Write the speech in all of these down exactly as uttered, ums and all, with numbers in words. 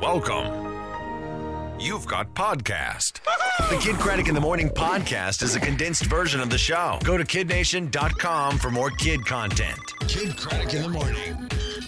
Welcome. You've got podcast. The Kid Craddock in the Morning podcast is a condensed version of the show. Go to kid nation dot com for more kid content. Kid Craddock in the Morning.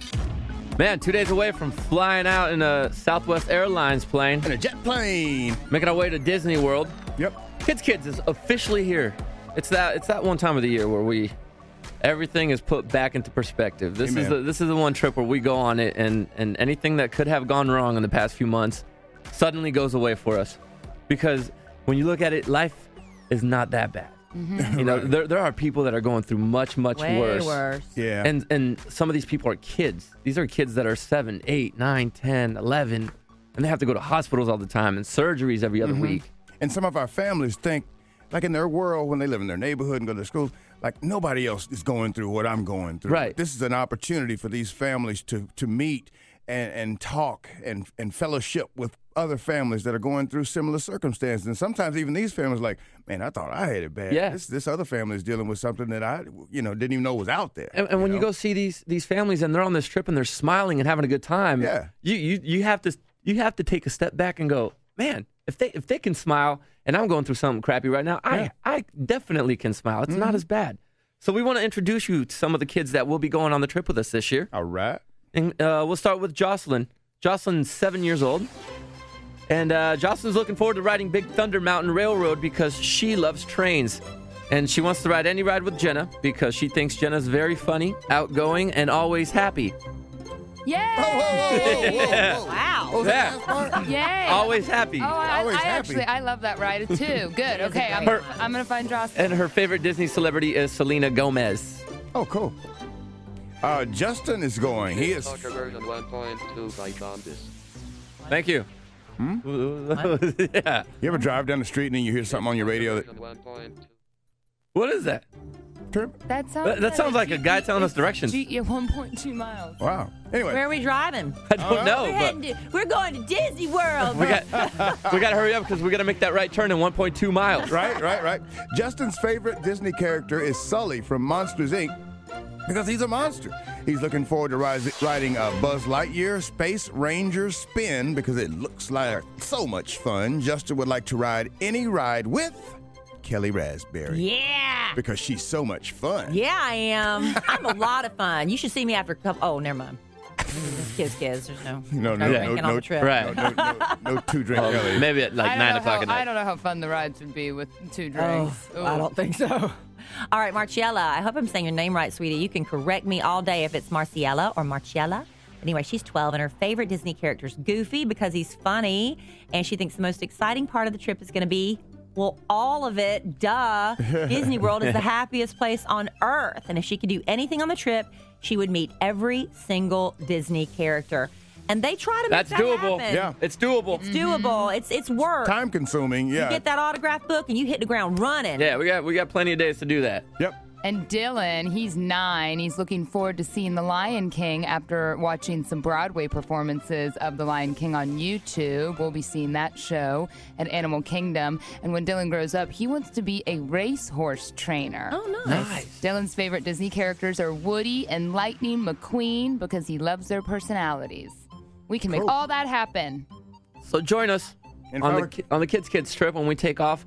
Man, two days away from flying out in a Southwest Airlines plane. In a jet plane. Making our way to Disney World. Yep. Kids Kids is officially here. It's that it's that one time of the year where we everything is put back into perspective. This Amen. is the, this is the one trip where we go on it and, and anything that could have gone wrong in the past few months suddenly goes away for us. Because when you look at it, life is not that bad. Mm-hmm. You know, right. there there are people that are going through much, much Way worse. worse. Yeah. And and some of these people are kids. These are kids that are seven, eight, nine, ten, eleven, and they have to go to hospitals all the time and surgeries every other Mm-hmm. week. And some of our families think, like in their world, when they live in their neighborhood and go to school, like nobody else is going through what I'm going through. Right. This is an opportunity for these families to to meet and, and talk and, and fellowship with other families that are going through similar circumstances. And sometimes even these families are like, man, I thought I had it bad. Yeah. This this other family is dealing with something that I, you know, didn't even know was out there. And, and when know? you go see these these families and they're on this trip and they're smiling and having a good time, Yeah. you you you have to you have to take a step back and go, man, if they if they can smile and I'm going through something crappy right now, Yeah. I I definitely can smile. It's Mm-hmm. not as bad. So we want to introduce you to some of the kids that will be going on the trip with us this year. All right. And uh, we'll start with Jocelyn. Jocelyn's seven years old. And uh, Jocelyn's looking forward to riding Big Thunder Mountain Railroad because she loves trains. And she wants to ride any ride with Jenna because she thinks Jenna's very funny, outgoing, and always happy. Yay! Whoa, whoa, whoa, whoa, whoa, whoa. Wow. Oh, is that Yeah. the last part? Yay! Always happy. Oh, I, Always I happy. actually, I love that ride too. Good. Okay, I'm, Her- I'm gonna find Jocelyn. And her favorite Disney celebrity is Selena Gomez. Oh, cool. Uh, Justin is going. He is. Version one point two by Condis. Thank you. Hmm? Yeah. You ever drive down the street and then you hear something on your radio that Version one point two. What is that? trip? That sounds. That- that sounds like a guy telling us it's directions. G- yeah, one point two miles. Wow. Anyway. Where are we driving? I don't Uh, know, We're, but heading to, we're going to Disney World. we got we got to hurry up because we got to make that right turn in one point two miles. Right, right, right. Justin's favorite Disney character is Sully from Monsters, Incorporated because he's a monster. He's looking forward to rise, riding a Buzz Lightyear Space Ranger Spin because it looks like so much fun. Justin would like to ride any ride with Kelly Raspberry Yeah. because she's so much fun. Yeah, I am. I'm a lot of fun. You should see me after a couple. Oh, never mind. Kids, kids. There's no, No, no no, drinking no, on no, the trip. Right. No, no, no, no two drink Kelly. Maybe at like I don't nine know o'clock how, at night. I don't know how fun the rides would be with two Oh, drinks. I Ooh. don't think so. All right, Marciella. I hope I'm saying your name right, sweetie. You can correct me all day if it's Marciella or Marciella. Anyway, she's twelve, and her favorite Disney character is Goofy because he's funny, and she thinks the most exciting part of the trip is going to be, well, all of it. Duh. Disney World is the happiest place on Earth, and if she could do anything on the trip, she would meet every single Disney character. And they try to make That's that doable. happen. Yeah. It's doable. It's doable. It's it's work. Time consuming, yeah. You get that autograph book and you hit the ground running. Yeah, we got we got plenty of days to do that. Yep. And Dylan, he's nine. He's looking forward to seeing The Lion King after watching some Broadway performances of The Lion King on YouTube. We'll be seeing that show at Animal Kingdom. And when Dylan grows up, he wants to be a racehorse trainer. Oh, nice. Nice. Dylan's favorite Disney characters are Woody and Lightning McQueen because he loves their personalities. We can make Cool. all that happen. So join us And if on I the were- ki- on the Kids Kids trip when we take off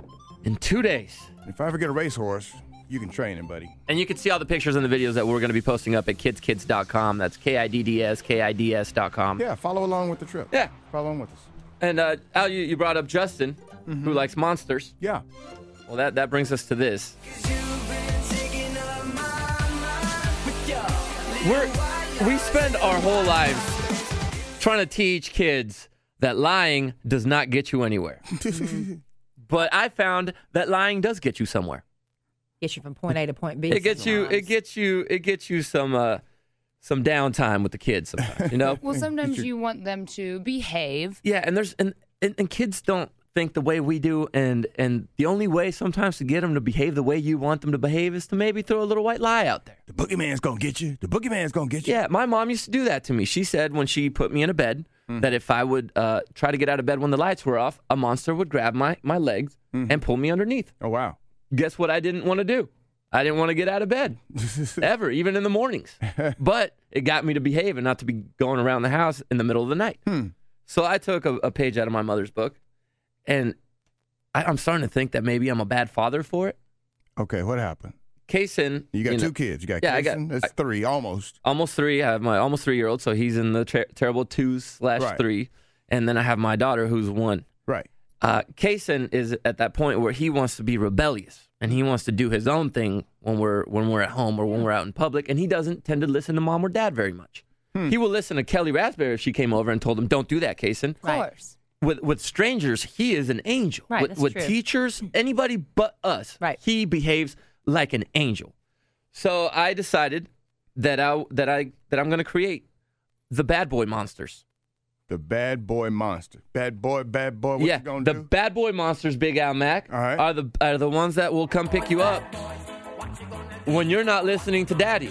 in two days. If I ever get a racehorse, you can train him, buddy. And you can see all the pictures and the videos that we're going to be posting up at kids kids dot com. That's K I D D S, K I D S dot com. Yeah, follow along with the trip. Yeah. Follow along with us. And uh, Al, you, you brought up Justin, who likes monsters. Yeah. Well, that, that brings us to this. We're, we spend our whole lives trying to teach kids that lying does not get you anywhere. But I found that lying does get you somewhere. Gets you from point A to point B. It gets you. It sometimes. gets you. It gets you some uh, some downtime with the kids. Sometimes, you know. Well, sometimes you want them to behave. Yeah, and there's and, and and kids don't think the way we do, and and the only way sometimes to get them to behave the way you want them to behave is to maybe throw a little white lie out there. The boogeyman's gonna get you. The boogeyman's gonna get you. Yeah, my mom used to do that to me. She said when she put me in a bed that if I would uh, try to get out of bed when the lights were off, a monster would grab my my legs and pull me underneath. Oh, wow. Guess what I didn't want to do? I didn't want to get out of bed ever, even in the mornings. But it got me to behave and not to be going around the house in the middle of the night. So I took a, a page out of my mother's book, and I, I'm starting to think that maybe I'm a bad father for it. Okay, what happened? Kaysen. You got you two know, kids. You got yeah, I got- Kaysen. That's I- three, almost. Almost three. I have my almost three-year-old, so he's in the ter- terrible two slash Right. three. And then I have my daughter, who's one. Right. Uh, Kaysen is at that point where he wants to be rebellious, and he wants to do his own thing when we're when we're at home or when we're out in public, and he doesn't tend to listen to mom or dad very much. Hmm. He will listen to Kelly Raspberry if she came over and told him, "Don't do that, Kaysen." Of course. With with strangers, he is an angel. Right, With, that's with true. teachers, anybody but us, Right. he behaves like an angel. So I decided that I that I that I'm going to create the bad boy monsters. The bad boy monster. Bad boy, bad boy. What yeah, you gonna the do? bad boy monsters, Big Al Mac, All right. are the are the ones that will come pick you up when you're not listening to Daddy.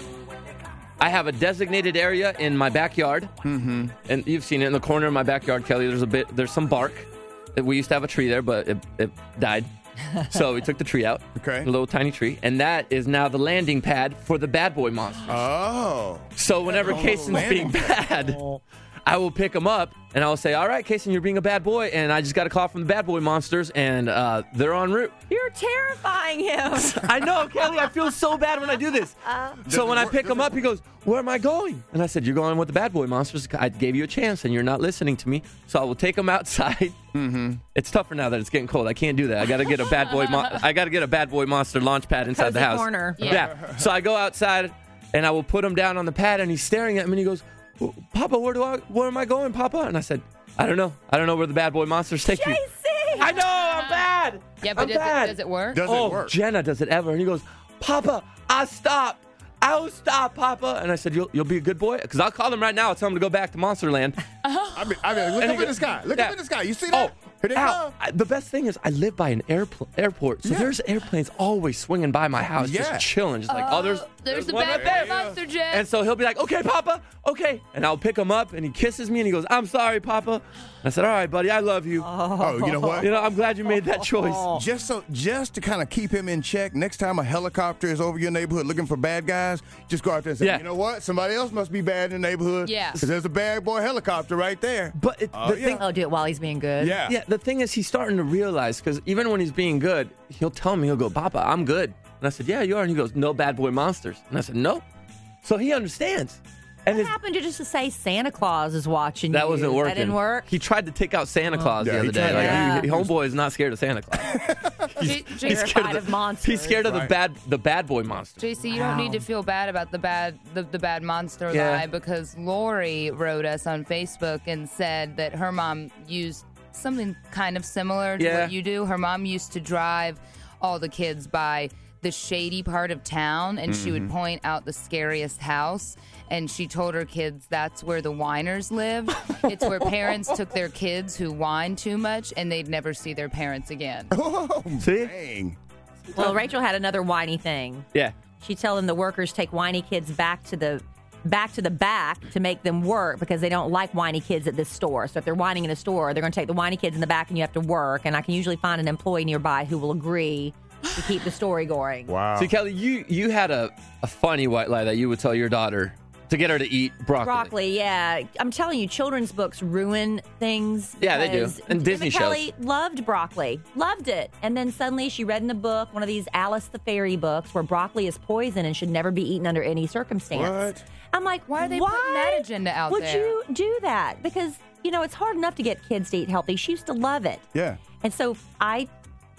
I have a designated area in my backyard, mm-hmm. and you've seen it in the corner of my backyard, Kelly. There's a bit, there's some bark. We used to have a tree there, but it, it died, so we took the tree out. Okay. A little tiny tree, and that is now the landing pad for the bad boy monsters. Oh. So whenever That's a little Kaysen's being landing bad, I will pick him up and I will say, "All right, Kaysen, you're being a bad boy," and I just got a call from the bad boy monsters, and uh, they're en route. You're terrifying him. I know, Kelly. I feel so bad when I do this. So when I work- pick him does up, he goes, "Where am I going?" And I said, "You're going with the bad boy monsters. I gave you a chance, and you're not listening to me. So I will take him outside." Mm-hmm. It's tougher now that it's getting cold. I can't do that. I got to get a bad boy. Mon- I got to get a bad boy monster launch pad inside the Cozy house. corner. Yeah. Yeah. So I go outside, and I will put him down on the pad, and he's staring at me, and he goes, "Papa, where do I? Where am I going, Papa?" And I said, "I don't know. I don't know where the bad boy monsters take you." J C! I know. I'm bad. Yeah, but I'm does it, bad. does it work? Does oh, it work? Jenna, does it ever? And he goes, "Papa, I stopped. I'll stop, Papa." And I said, "You'll you'll be a good boy?" Because I'll call him right now and tell him to go back to Monsterland. I mean, I mean, look And up he in the go- sky. Look Yeah. up in the sky. You see that? Oh, Here they Al, come. I- the best thing is I live by an airpl- airport, so Yeah. there's airplanes always swinging by my house, Yeah. just chilling, just like, oh, there's There's the one bad right there. boy monster jet. And so he'll be like, "Okay, Papa, okay," and I'll pick him up, and he kisses me, and he goes, "I'm sorry, Papa." And I said, "All right, buddy, I love you. Oh, you know what? You know, I'm glad you made that choice." Just so, just to kind of keep him in check. Next time a helicopter is over your neighborhood looking for bad guys, just go out there and say, Yeah. "You know what? Somebody else must be bad in the neighborhood." Yeah. Because there's a bad boy helicopter right there. But it, Oh, the thing, Oh, do it while he's being good. Yeah. yeah, the thing is, he's starting to realize because even when he's being good, he'll tell me, he'll go, "Papa, I'm good." And I said, "Yeah, you are." And he goes, "No bad boy monsters." And I said, "No." So he understands. And What his, happened to just to say Santa Claus is watching that you? wasn't working. That didn't work? He tried to take out Santa Claus Yeah, the he other day. tried Like, that. he, he- homeboy is not scared of Santa Claus. J- J- He's scared Terrified of, of the, monsters. He's scared of the Right. bad the bad boy monster. J C, you don't need to feel bad about the bad the, the bad monster Yeah. lie because Lori wrote us on Facebook and said that her mom used something kind of similar to Yeah. what you do. Her mom used to drive all the kids by the shady part of town and she would point out the scariest house and she told her kids that's where the whiners live. It's where parents took their kids who whine too much and they'd never see their parents again. Oh, See? dang. Well, Rachel had another whiny thing. Yeah. She's telling the workers take whiny kids back to the back to the back to make them work because they don't like whiny kids at this store. So if they're whining in a store, they're going to take the whiny kids in the back and you have to work. And I can usually find an employee nearby who will agree to keep the story going. Wow. See, Kelly, you you had a, a funny white lie that you would tell your daughter to get her to eat broccoli. Broccoli, yeah. I'm telling you, children's books ruin things. Yeah, they do. because And Disney Emma Kelly shows. loved broccoli, loved it. And then suddenly she read in a book, one of these Alice the Fairy books, where broccoli is poison and should never be eaten under any circumstance. What? I'm like, Why are they why putting that agenda out would there? you do that? Because, you know, it's hard enough to get kids to eat healthy. She used to love it. Yeah. And so I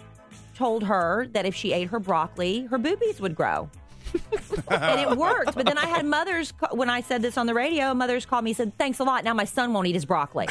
told her that if she ate her broccoli, her boobies would grow. And it worked. But then I had mothers, ca- when I said this on the radio, mothers called me and said, "Thanks a lot. Now my son won't eat his broccoli."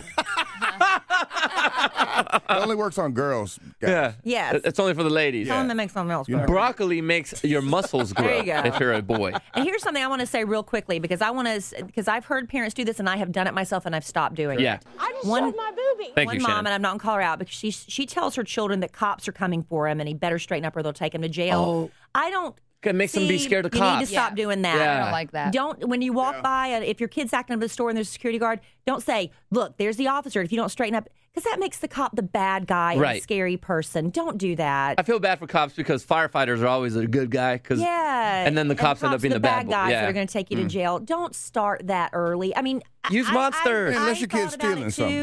It only works on girls. guys. Yeah. Yes. It- It's only for the ladies. Tell him to make something else. You know. grow. Broccoli makes your muscles grow There you go. if you're a boy. And here's something I want to say real quickly because I want to, because I've heard parents do this and I have done it myself and I've stopped doing Yeah. it. I just one, my boobie. Thank one you, mom, Shannon. and I'm not going to call her out because she she tells her children that cops are coming for him and he better straighten up or they'll take him to jail. Oh. I don't. It makes them be See, scared of you cops. need to stop Yeah. doing that. Yeah. I don't like that. Don't when you walk Yeah. by, uh, if your kid's acting up at the store and there's a security guard, don't say, "Look, there's the officer." If you don't straighten up, because that makes the cop the bad guy, and Right. a scary person. Don't do that. I feel bad for cops because firefighters are always a good guy. Cause, Yeah, And then the cops end up being are the bad boy. guys Yeah. that are going to take you to jail. Don't start that early. I mean, I- Use I- monsters. I, I, Unless your thought kid's about stealing it too.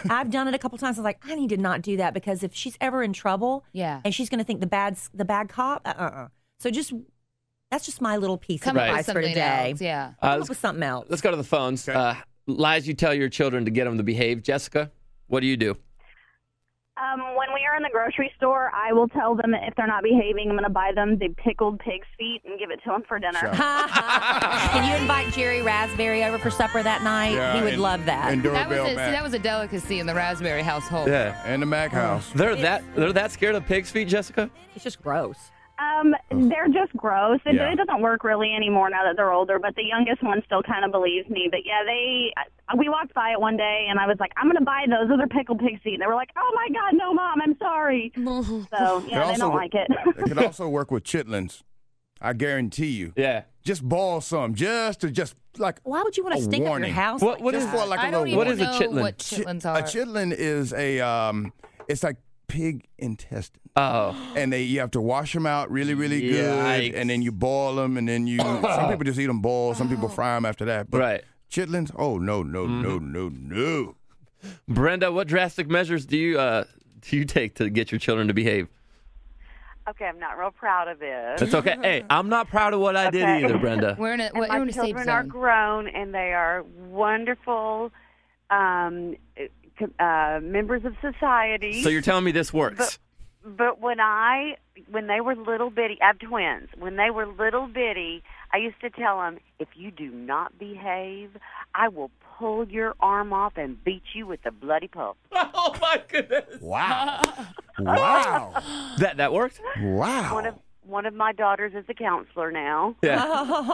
I've done it a couple times. I was like, I need to not do that because if she's ever in trouble, Yeah. and she's going to think the bad the bad cop, uh uh. So just that's just my little piece Come of up with advice for something today. else. Yeah. Uh, Come let's, up with something else. let's go to the phones. Okay. Uh, lies you tell your children to get them to behave. Jessica, what do you do? Um, when we are in the grocery store, I will tell them if they're not behaving, I'm going to buy them the pickled pig's feet and give it to them for dinner. Sure. Can you invite Jerry Raspberry over for supper that night? Yeah, he would and- love that. And That was, doorbell a, see, Mac. that was a delicacy in the Raspberry household. Yeah. And the Mac house. They're that they're that scared of pig's feet, Jessica? It's just gross. Um, they're just gross. It, Yeah. it doesn't work really anymore now that they're older, but the youngest one still kind of believes me. But yeah, they, we walked by it one day and I was like, I'm going to buy those. Those are pickled pig feet. And they were like, oh my God, no, Mom, I'm sorry. So yeah, they also don't wo- like it. It could also work with chitlins. I guarantee you. Yeah. Just boil some, just to just like Why would you want a to stink up warning. your house? What- like what is that? for like a I don't little even What is a know chitlin? what Chi- chitlins A are. chitlin is a um, it's like pig intestine, Oh. and they you have to wash them out really, really good, Yikes. and then you boil them, and then you. Some people just eat them boiled. Some people fry them after that. But Right. chitlins, oh no, no, no, Mm-hmm. no, no. Brenda, what drastic measures do you uh, do you take to get your children to behave? Okay, I'm not real proud of this. It's okay. Hey, I'm not proud of what I did Okay. either, Brenda. We're in a, And we're my in a safe children are zone. grown, and they are wonderful um, uh, members of society. So you're telling me this works? But when I, when they were little bitty, I have twins. When they were little bitty, I used to tell them, if you do not behave, I will pull your arm off and beat you with the bloody pulp. Oh my goodness! Wow, wow, That that worked? wow. One of one of my daughters is a counselor now. Yeah.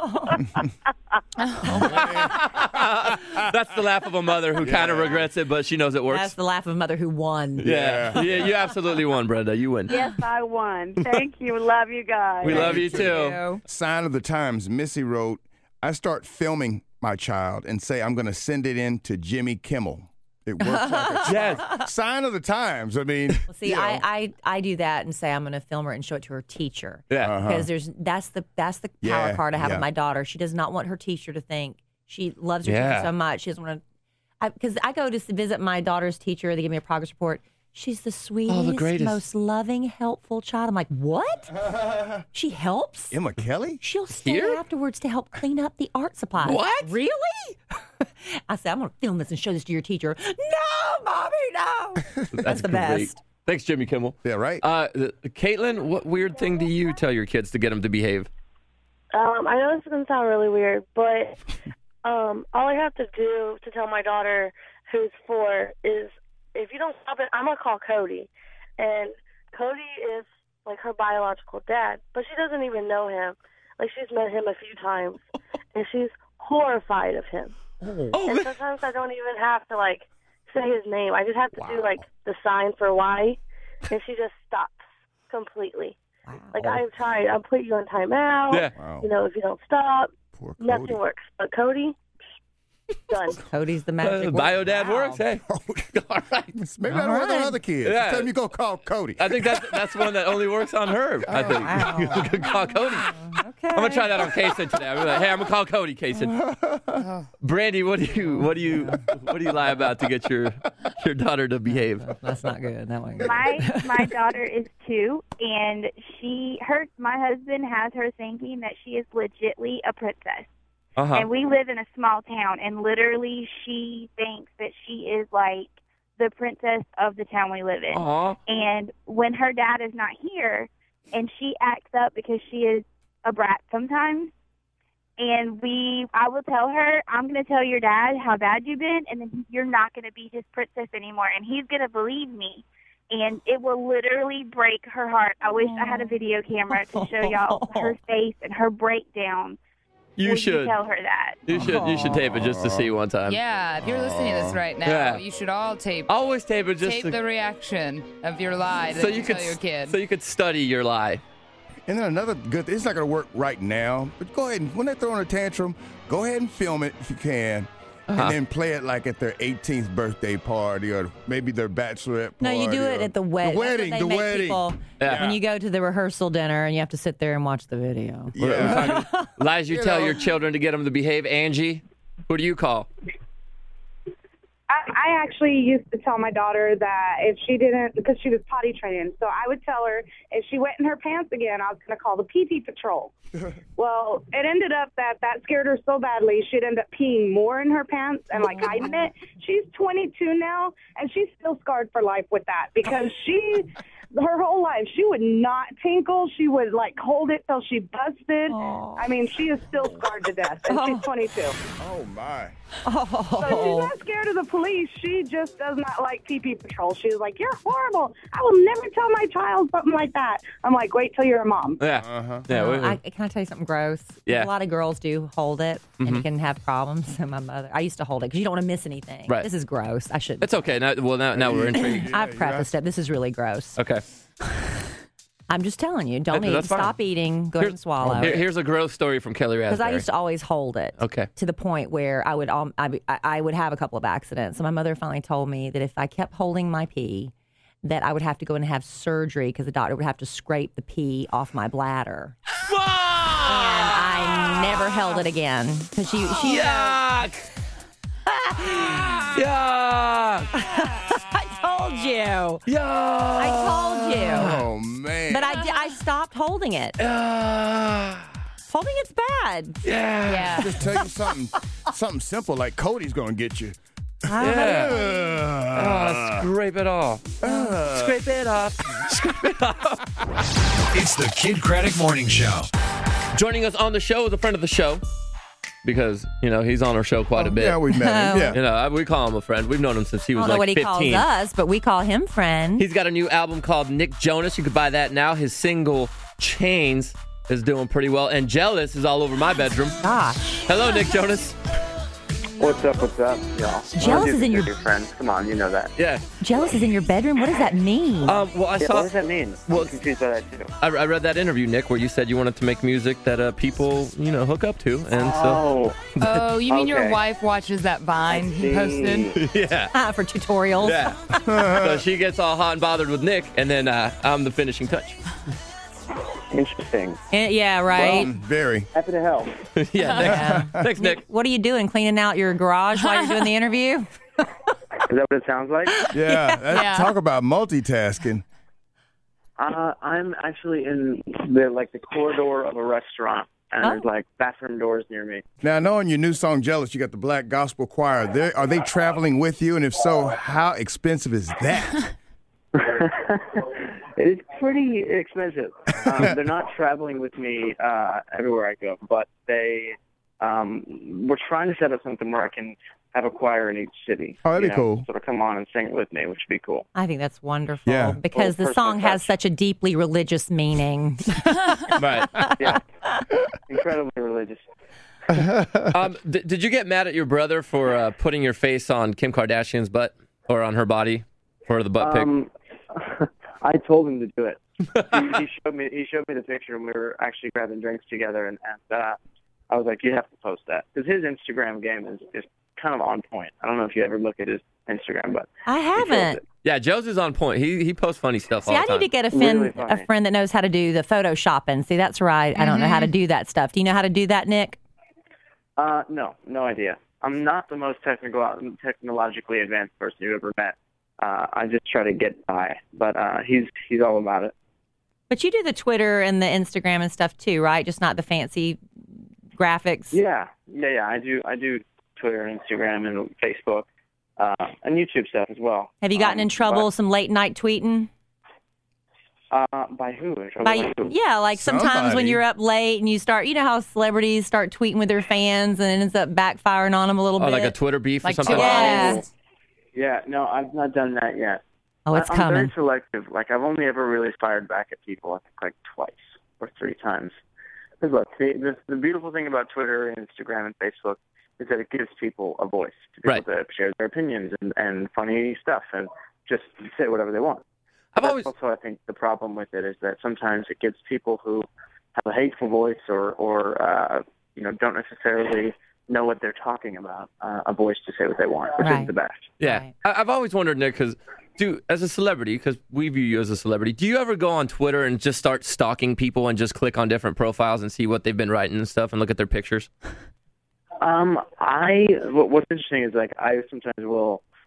That's the laugh of a mother who kind of regrets it, but she knows it works. That's the laugh of a mother who won. yeah. yeah, you absolutely won, Brenda. You win. Yes, I won. Thank you. Love you guys. We love you too. Sign of the times. Missy wrote, I start filming my child and say I'm going to send it in to Jimmy Kimmel. It works like a Yes. sign of the times. I mean, Well, see, you know. I, I I do that and say I'm going to film her and show it to her teacher. Yeah. Uh-huh. Because there's that's the that's the power Yeah, card I have yeah. with my daughter. She does not want her teacher to think she loves her Yeah. teacher so much. She doesn't want to. Because I, I go to visit my daughter's teacher. They give me a progress report. She's the sweetest, greatest. most loving, helpful child. I'm like, what? She helps. Emma Kelly? She'll stay Here? afterwards to help clean up the art supplies. What? Really? I said, I'm going to film this and show this to your teacher. No, mommy, no. That's the great. best. Thanks, Jimmy Kimmel. Yeah, right? Uh, th- Caitlin, what weird thing do you tell your kids to get them to behave? Um, I know this is going to sound really weird, but um, all I have to do to tell my daughter, who's four, is if you don't stop it, I'm going to call Cody. And Cody is like her biological dad, but she doesn't even know him. Like, she's met him a few times, and she's horrified of him. Oh, And sometimes I don't even have to, like, say his name. I just have to do, like, the sign for why, and she just stops completely. Like, I've tried. I'll put you on timeout. Yeah. Wow. You know, if you don't stop, Poor Cody. nothing works. But Cody, done. Cody's the Uh, magic bio word. dad Wow. works. Hey. All right. Maybe I don't want right. no other kids. Yeah. Tell me you go call Cody. I think that's that's one that only works on her. I think. wow. You can call Cody. Okay. I'm gonna try that on Kaysen today. I'm like, hey, I'm gonna call Cody Kaysen. Brandy, what do you what do you what do you lie about to get your your daughter to behave? That's not good. That one. my my daughter is two, and she her my husband has her thinking that she is legitly a princess. Uh huh. And we live in a small town, and literally she thinks that she is like the princess of the town we live in. Aw. And when her dad is not here, and she acts up because she is a brat sometimes, and we, I will tell her, I'm going to tell your dad how bad you've been, and then you're not going to be his princess anymore, and he's going to believe me. And it will literally break her heart. I wish I had a video camera to show y'all her face and her breakdown. You when should. tell her that. You should. You should tape it just to see one time. Yeah, if you're listening to this right now, Yeah. you should all tape Always tape it just tape to, the reaction of your lie that so you, you could tell your kid. so you could study your lie. And then another good, it's not going to work right now, but go ahead and, when they're throwing a tantrum, go ahead and film it if you can. Uh-huh. And then play it like at their eighteenth birthday party or maybe their bachelorette No, party. you do it or- at the wedding. The wedding, That's the what they make wedding. people- Yeah. When you go to the rehearsal dinner and you have to sit there and watch the video. We're- we're Yeah. talking- lies you, know. tell your children to get them to behave. Angie, who do you call? I, I I actually used to tell my daughter that if she didn't, because she was potty trained, so I would tell her if she wet in her pants again, I was going to call the pee-pee patrol. Well, it ended up that that scared her so badly, she'd end up peeing more in her pants and, like, hiding it. She's twenty-two now, and she's still scarred for life with that because she... her whole life, she would not tinkle. She would, like, hold it till she busted. Oh. I mean, she is still scarred to death, and she's twenty-two. Oh, my. Oh. So she's not scared of the police. She just does not like pee-pee patrol. She's like, you're horrible. I will never tell my child something like that. I'm like, wait till you're a mom. Yeah. Uh-huh. Yeah. Uh, we- I, can I tell you something gross? Yeah. A lot of girls do hold it Mhm. and can have problems. So my mother, I used to hold it because you don't want to miss anything. Right. This is gross. I shouldn't. It's okay. Now, well, now, now we're intrigued. I've prefaced it. This is really gross. Okay. I'm just telling you, don't That- eat. that's fine. Stop eating. Go ahead and swallow. Here- here's a gross story from Kelly Because Raspberry. I used to always hold it. Okay. To the point where I would, um, I, I would have a couple of accidents. So my mother finally told me that if I kept holding my pee, that I would have to go and have surgery because the doctor would have to scrape the pee off my bladder. Whoa! And I never held it again because she, she. Yuck! Yuck! I told you. Yuck! I told you. Oh, man. But I, di- I stopped holding it. Yuck! Holding it's bad. Yeah. Yeah. Just tell you something, something simple like Cody's going to get you. Yeah. Uh, Oh, scrape it off. uh, Scrape it off. Scrape it off. It's the Kid Craddock Morning Show. Joining us on the show is a friend of the show because, you know, he's on our show quite a bit. Yeah, we met him. Yeah. You know, I- we call him a friend. We've known him since he I was don't know like what he fifteen. calls us, but we call him friend. He's got a new album called Nick Jonas. You can buy that now. His single, Chains, is doing pretty well. And Jealous is all over my bedroom. Gosh. Hello, Nick Jonas. What's up, what's up, y'all? Jealous is in your- your friends. Come on, you know that. Yeah. Jealous is in your bedroom? What does that mean? Um, well, I Yeah, saw. what does that mean? Well, I'm confused by that, too. I, I read that interview, Nick, where you said you wanted to make music that uh, people, you know, hook up to, and Oh, Oh, you mean your Okay. wife watches that Vine he see. posted? so yeah, Ah, for tutorials. yeah. So she gets all hot and bothered with Nick, and then uh, I'm the finishing touch. interesting. Eh, yeah, right. Um, very. Happy to help. yeah, Yeah. thanks, thanks, Nick. What are you doing? Cleaning out your garage while you're doing the interview? Is that what it sounds like? Yeah. That's, Yeah. Talk about multitasking. Uh, I'm actually in the like the corridor of a restaurant, and Oh. there's like bathroom doors near me. Now, knowing your new song, Jealous, you got the Black Gospel Choir. They're, are they traveling with you? And if so, how expensive is that? It's pretty expensive. Um, they're not traveling with me uh, everywhere I go, but they um, we're trying to set up something where I can have a choir in each city. Oh, that'd you be know, cool. Sort of come on and sing it with me, which would be cool. I think that's wonderful. Yeah. Because Well, the song personal has touch. such a deeply religious meaning. Right. Yeah, incredibly religious. Um, th- did you get mad at your brother for uh, putting your face on Kim Kardashian's butt or on her body for the butt pic? Um, I told him to do it. he, he showed me. He showed me the picture, and we were actually grabbing drinks together. And, and uh, I was like, "You have to post that," because his Instagram game is, is kind of on point. I don't know if you ever look at his Instagram, but I he kills haven't. it. Yeah, Joe's is on point. He he posts funny stuff See, all I the time. need to get a, Really fin- a funny. friend that knows how to do the photoshopping. See, that's right. I don't know how to do that stuff. Do you know how to do that, Nick? Uh, no, no idea. I'm not the most technical, technologically advanced person you ever met. Uh, I just try to get by, but uh, he's he's all about it. But you do the Twitter and the Instagram and stuff too, right? Just not the fancy graphics. Yeah, yeah, yeah. I do I do Twitter and Instagram and Facebook uh, and YouTube stuff as well. Have you gotten Um, in trouble some late night tweeting? But, uh, by who? In trouble By, by who? yeah, like sometimes when Somebody. you're up late and you start, you know how celebrities start tweeting with their fans and it ends up backfiring on them a little Oh, bit. like a Twitter beef Like or something? two Yeah. eyes. Yeah, no, I've not done that yet. Oh, it's I, I'm coming. very selective. Like, I've only ever really fired back at people, I think, like twice or three times. Because look, the, the, the beautiful thing about Twitter and Instagram and Facebook is that it gives people a voice to be Right. able to share their opinions and, and funny stuff and just say whatever they want. I've That's always also, I think, the problem with it is that sometimes it gives people who have a hateful voice or, or uh, you know, don't necessarily know what they're talking about, uh, a voice to say what they want, which Right. is the best. yeah. Right. I, I've always wondered, Nick, because do as a celebrity, because we view you as a celebrity, do you ever go on Twitter and just start stalking people and just click on different profiles and see what they've been writing and stuff and look at their pictures? Um, I what, what's interesting is like I sometimes will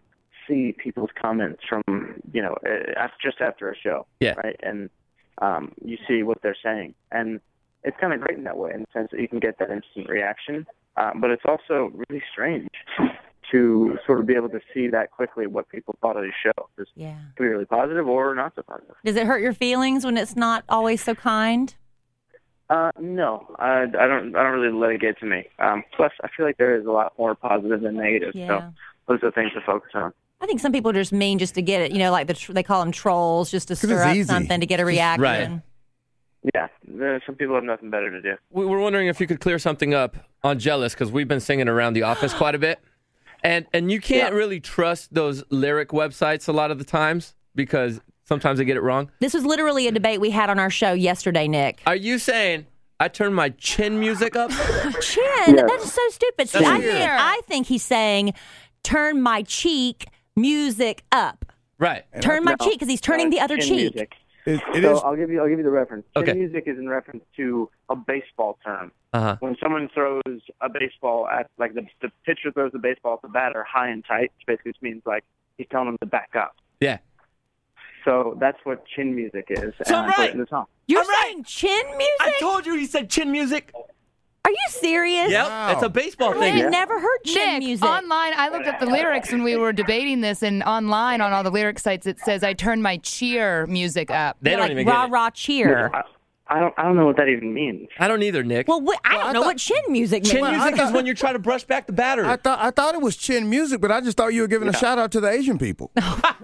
see people's comments from, you know, uh, just after a show, Yeah. right? And um, you see what they're saying. And it's kind of great in that way, in the sense that you can get that instant reaction. Um, but it's also really strange to sort of be able to see that quickly what people thought of the show. It's Yeah. can be really positive or not so positive. Does it hurt your feelings when it's not always so kind? Uh, no, I, I don't. I don't really let it get to me. Um, plus, I feel like there is a lot more positive than negative. Yeah. So those are things to focus on. I think some people are just mean just to get it. You know, like the tr- they call them trolls, just to stir it's up easy. something to get a reaction. Right. Yeah, there, some people have nothing better to do. We were wondering if you could clear something up on Jealous, because we've been singing around the office quite a bit. And and you can't Yeah. really trust those lyric websites a lot of the times because sometimes they get it wrong. This was literally a debate we had on our show yesterday, Nick. Are you saying I turned my chin music up? Chin? Yes. That is so stupid. See, That's I weird. think, I think he's saying, turn my cheek music up. Right. Turn my No, cheek, because he's turning uh, the other chin cheek. Music. It, it so is. I'll give you. I'll give you the reference. Chin Okay. music is in reference to a baseball term. Uh-huh. When someone throws a baseball at, like the the pitcher throws the baseball at the batter high and tight, which basically just means like he's telling them to back up. Yeah. So that's what chin music is. So and I'm I put right. it in the song. You're I'm right. saying chin music? I told you he said chin music. Are you serious? Yep. Wow. It's a baseball I thing. had never heard chin Nick, music. online, I looked up the lyrics when we were debating this, and online on all the lyric sites, it says, I turned my cheer music up. They Yeah, don't like even rah get it. rah cheer. I, I don't. I don't know what that even means. I don't either, Nick. Well, wh- I don't I know thought- what chin music means. chin Well, I music thought- is when you're trying to brush back the batter. I thought I thought it was chin music, but I just thought you were giving a shout out to the Asian people.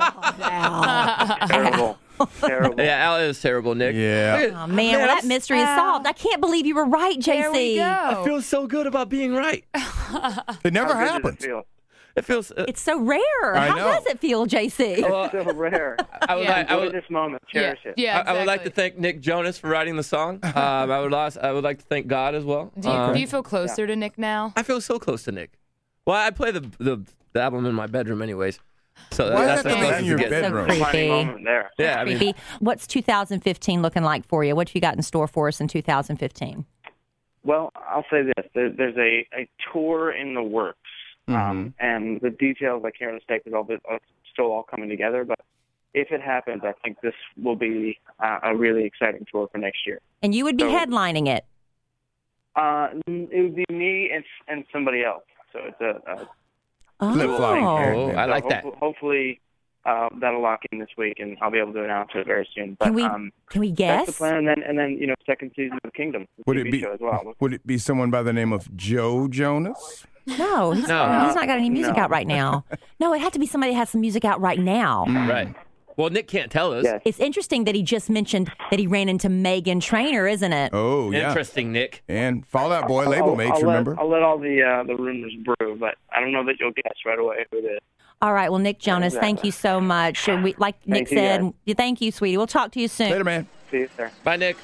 Terrible. Terrible. yeah, Al is terrible, Nick. Yeah. Look at- Oh, man, well, I'm that mystery is solved. I can't believe you were right, J C. There we go. I feel so good about being right. It never How good does happens. it feel? It feels. Uh, It's so rare. I How know. does it feel, J C? well, It's so rare. I would Yeah. like. I Enjoy would, this moment. Cherish it. Yeah, I, I would like to exactly. thank Nick Jonas for writing the song. Um, I would. Also, I would like to thank God as well. Do you, Um, do you feel closer to Nick now? I feel so close to Nick. Well, I play the the, the album in my bedroom, anyways. So Why that's is that as the close in as your it gets. bedroom? So Funny creepy. moment there. Yeah, I mean, Creepy. What's two thousand fifteen looking like for you? What you got in store for us in two thousand fifteen? Well, I'll say this: there, there's a, a tour in the works, um, and the details I can't really state because all the are still all coming together. But if it happens, I think this will be uh, a really exciting tour for next year. And you would be So- headlining it. Uh, it would be me and and somebody else. So it's a, a Oh. Flip-flop. Oh, I so like that. hope- Hopefully, uh, that'll lock in this week, and I'll be able to announce it very soon. But Can we um, can we that's the guess? plan. And then, and then you know, second season of Kingdom, the Would T it V be show as well. Would it be someone by the name of Joe Jonas? No, he's, No. he's not got any music No. out right now. No, it had to be somebody that has some music out right now. right. Well, Nick can't tell us. Yes. It's interesting that he just mentioned that he ran into Megan Trainor, isn't it? Oh yeah. Interesting, Nick. And Fallout Boy label I'll, mates, I'll remember? Let, I'll let all the uh, the rumors brew, but I don't know that you'll guess right away who it is. All right. Well, Nick Jonas, Exactly. thank you so much. We, like Nick Thank you, said, guys. yeah, thank you, sweetie. We'll talk to you soon. Later, man. See you, sir. Bye, Nick.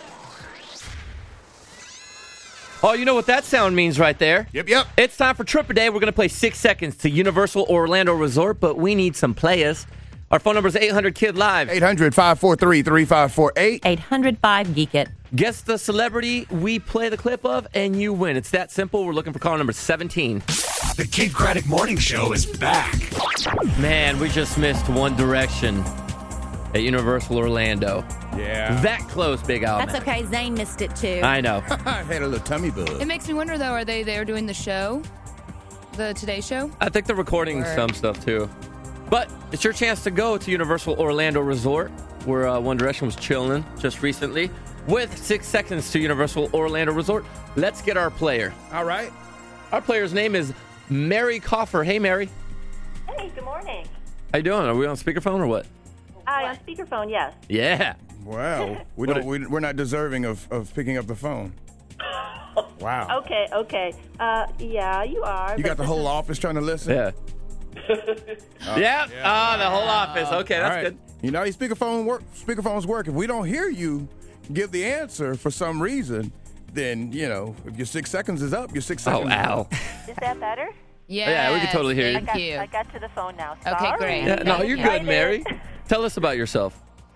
Oh, you know what that sound means right there? Yep, yep. It's time for Trip a Day. We're going to play six seconds to Universal Orlando Resort, but we need some players. Our phone number is eight hundred kid live. eight hundred, five four three, three five four eight. eight hundred five Geek It. Guess the celebrity we play the clip of, and you win. It's that simple. We're looking for caller number seventeen. The Kid Craddock Morning Show is back. Man, we just missed One Direction at Universal Orlando. Yeah. That close, Big Al. That's okay. Zane missed it too. I know. I had a little tummy bug. It makes me wonder, though, are they there doing the show? The Today Show? I think they're recording Or- some stuff too. But it's your chance to go to Universal Orlando Resort, where uh, One Direction was chilling just recently, with six seconds to Universal Orlando Resort. Let's get our player. All right. Our player's name is Mary Coffer. Hey, Mary. Hey, good morning. How you doing? Are we on speakerphone or what? Hi, on speakerphone, yes. Yeah. Wow. We don't, we, we're not deserving of, of picking up the phone. Wow. Okay, okay. Uh, yeah, you are. You but got the this whole is- office trying to listen? Yeah. yeah. Ah, the whole office. Okay, All that's right. good. You know, these speakerphone work. Speakerphones work. If we don't hear you give the answer for some reason, then you know, if your six seconds is up, your six Oh, seconds. ow. Is that better? Yes, Yeah, we can totally hear you. I Thank got, you. I got to the phone now. Okay, Sorry. great. Yeah, no, Thank you're you. good, Mary. Tell us about yourself.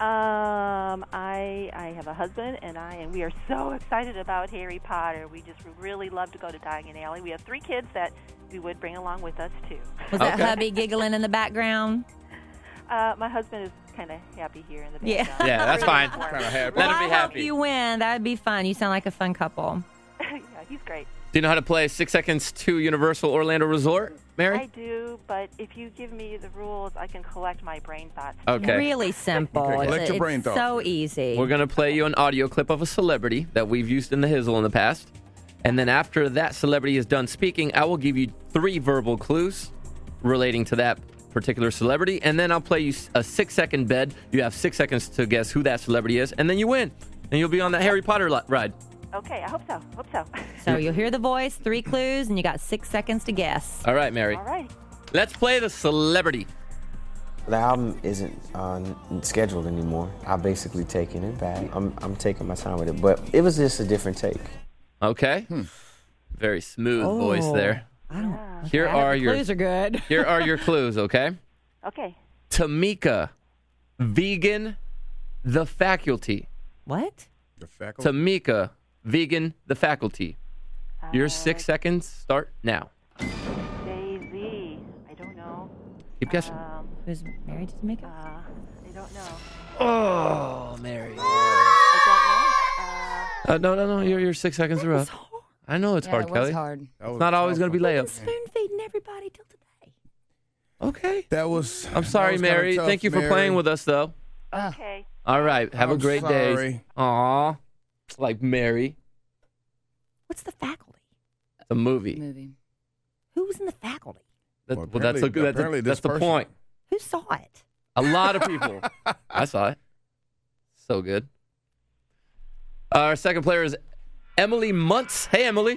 Um, I I have a husband, and I and we are so excited about Harry Potter. We just really love to go to Diagon Alley. We have three kids that we would bring along with us too. Was that hubby giggling in the background? Uh, my husband is kind of happy here in the Yeah. background. Yeah, that's fine. Kind of happy. Well, Let him be I hope happy. you win. That would be fun. You sound like a fun couple. Yeah, he's great. Do you know how to play Six Seconds to Universal Orlando Resort, Mary? I do, but if you give me the rules, I can collect my brain thoughts. Okay. Really simple. Okay, It's- collect your it's brain thoughts. so easy. We're going to play you an audio clip of a celebrity that we've used in the Hizzle in the past. And then after that celebrity is done speaking, I will give you three verbal clues relating to that particular celebrity. And then I'll play you a six-second bed. You have six seconds to guess who that celebrity is. And then you win. And you'll be on that Harry Potter li- ride. Okay, I hope so. Hope so. So you'll hear the voice, three clues, and you got six seconds to guess. All right, Mary. All right. Let's play the celebrity. The album isn't uh, scheduled anymore. I've basically taken it back. I'm, I'm taking my time with it, but it was just a different take. Okay. Very smooth Oh. voice there. I don't. Here I hope are the your clues are good. Here are your clues, okay? Okay. Tamika, vegan, the faculty. What? The faculty. Tamika, vegan, the faculty. Your six seconds start now. Daisy. I don't know. Keep guessing. Um, Who's married to Tamika? uh, I don't know. Oh, Mary. I don't know. Uh, Uh, no, no, no. Your, your six seconds are up. I know it's Yeah, hard, it Kelly. was hard. It's not always going to be layup. Spoon feeding everybody till today. Okay. That was. I'm sorry, that was kinda Mary. tough, Thank you for Mary. playing with us, though. okay. All right. Have a I'm great day. sorry. Aw. Like Mary. What's the faculty? It's a movie. Movie. Who's in the faculty? That- Well, well, that's, a, apparently- that's, a, apparently this that's the person- point. Who saw it? A lot of people. I saw it. So good. Our second player is Emily Muntz. Hey, Emily.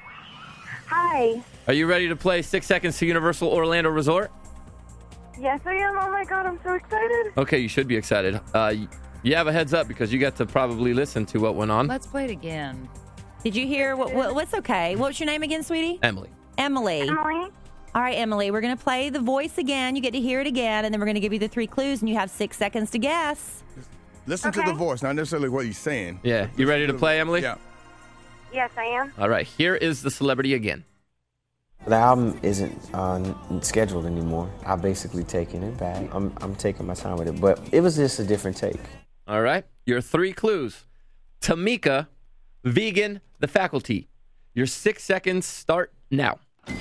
Hi. Are you ready to play Six Seconds to Universal Orlando Resort? Yes, I am. Oh my God, I'm so excited. Okay, you should be excited. Uh, y- you have a heads up because you got to probably listen to what went on. Let's play it again. Did you hear? What, what, what's okay? What's your name again, sweetie? Emily. Emily. Emily? All right, Emily, we're going to play the voice again. You get to hear it again, and then we're going to give you the three clues, and you have six seconds to guess. Listen to Okay. the voice, not necessarily what he's saying. Yeah. You ready to play, Emily? Yeah. Yes, I am. All right. Here is the celebrity again. The album isn't uh, scheduled anymore. I've basically taken it back. I'm, I'm taking my time with it, but it was just a different take. All right. Your three clues. Tamika, vegan, the faculty. Your six seconds start now.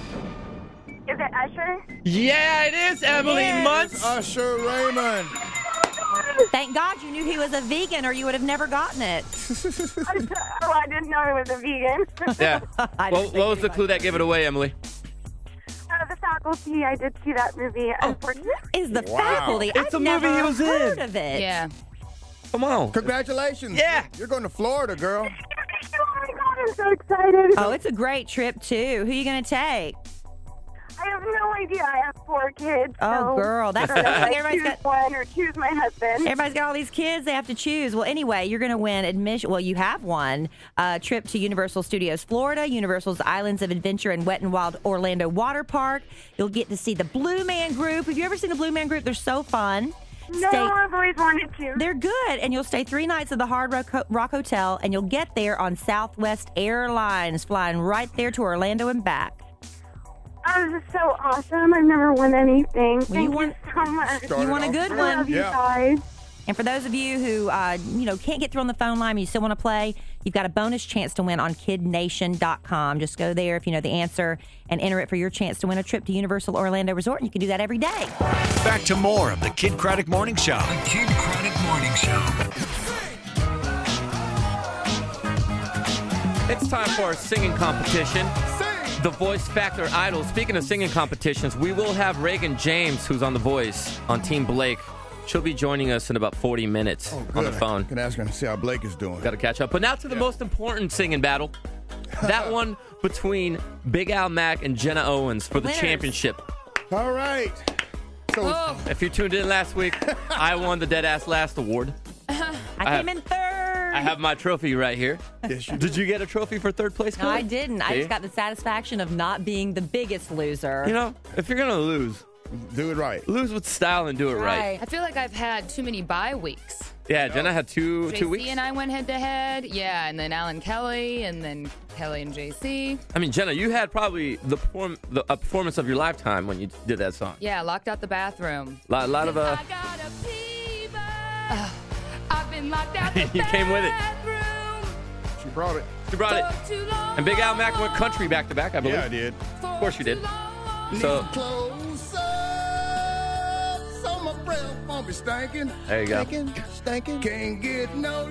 Is it Usher? Yeah, it is Emily Muntz. Usher Raymond. Thank God you knew he was a vegan, or you would have never gotten it. Oh, I didn't know he was a vegan. Yeah. I Well, didn't what was the think clue that gave it away, Emily? Uh, the faculty, I did see that movie, unfortunately. Is the Wow. faculty? It's I've a movie never he was heard in. of it. Yeah. Come on. Congratulations. Yeah. You're going to Florida, girl. Oh my God, I'm so excited. Oh, it's a great trip too. Who are you going to take? I have no idea. I have four kids. Oh, so girl, that's I don't know, the like, thing. Everybody's choose got one or choose my husband. Everybody's got all these kids they have to choose. Well, anyway, you're going to win admission. Well, you have won a trip to Universal Studios Florida, Universal's Islands of Adventure and Wet and Wild Orlando Water Park. You'll get to see the Blue Man Group. Have you ever seen the Blue Man Group? They're so fun. No, Stay- I've always wanted to. They're good, and you'll stay three nights at the Hard Rock, Ho- Rock Hotel, and you'll get there on Southwest Airlines, flying right there to Orlando and back. Oh, this is so awesome. I've never won anything. Well, Thank you you, won- so much. You want a good I one. love you Yeah. guys. And for those of you who, uh, you know, can't get through on the phone line, but you still want to play, you've got a bonus chance to win on kid nation dot com. Just go there if you know the answer and enter it for your chance to win a trip to Universal Orlando Resort. And you can do that every day. Back to more of the Kid Craddock Morning Show. The Kid Craddock Morning Show. It's time for our singing competition. The Voice Factor Idol. Speaking of singing competitions, we will have Reagan James, who's on The Voice, on Team Blake. She'll be joining us in about forty minutes Oh, on the good. phone. I can ask her and see how Blake is doing. Got to catch up. But now to the most important singing battle. That one between Big Al Mack and Jenna Owens for the Winners. championship. All right. So, Oh, If you tuned in last week, I won the Dead Ass Last Award. I, I came have- in third. I have my trophy right here. yes, you Did you get a trophy for third place? No, Kelly? I didn't. I See? just got the satisfaction of not being the biggest loser. You know, if you're going to lose, Do it right. Lose with style and do it right. I feel like I've had too many bye weeks. Yeah, Jenna had two J C two weeks. and I went head to head. Yeah, and then Alan Kelly, and then Kelly and J C. I mean, Jenna, you had probably the, perform- the a performance of your lifetime when you did that song. Yeah, locked out the bathroom. A lot, lot of uh, Uh, I've been locked out the you came with it. She brought it. You brought it. And Big Al Mack went country back to back, I believe. Yeah, I did. Of course you did. So Close up, so my breath won't be stinking. There you go. Stinking, stinking. Can't get no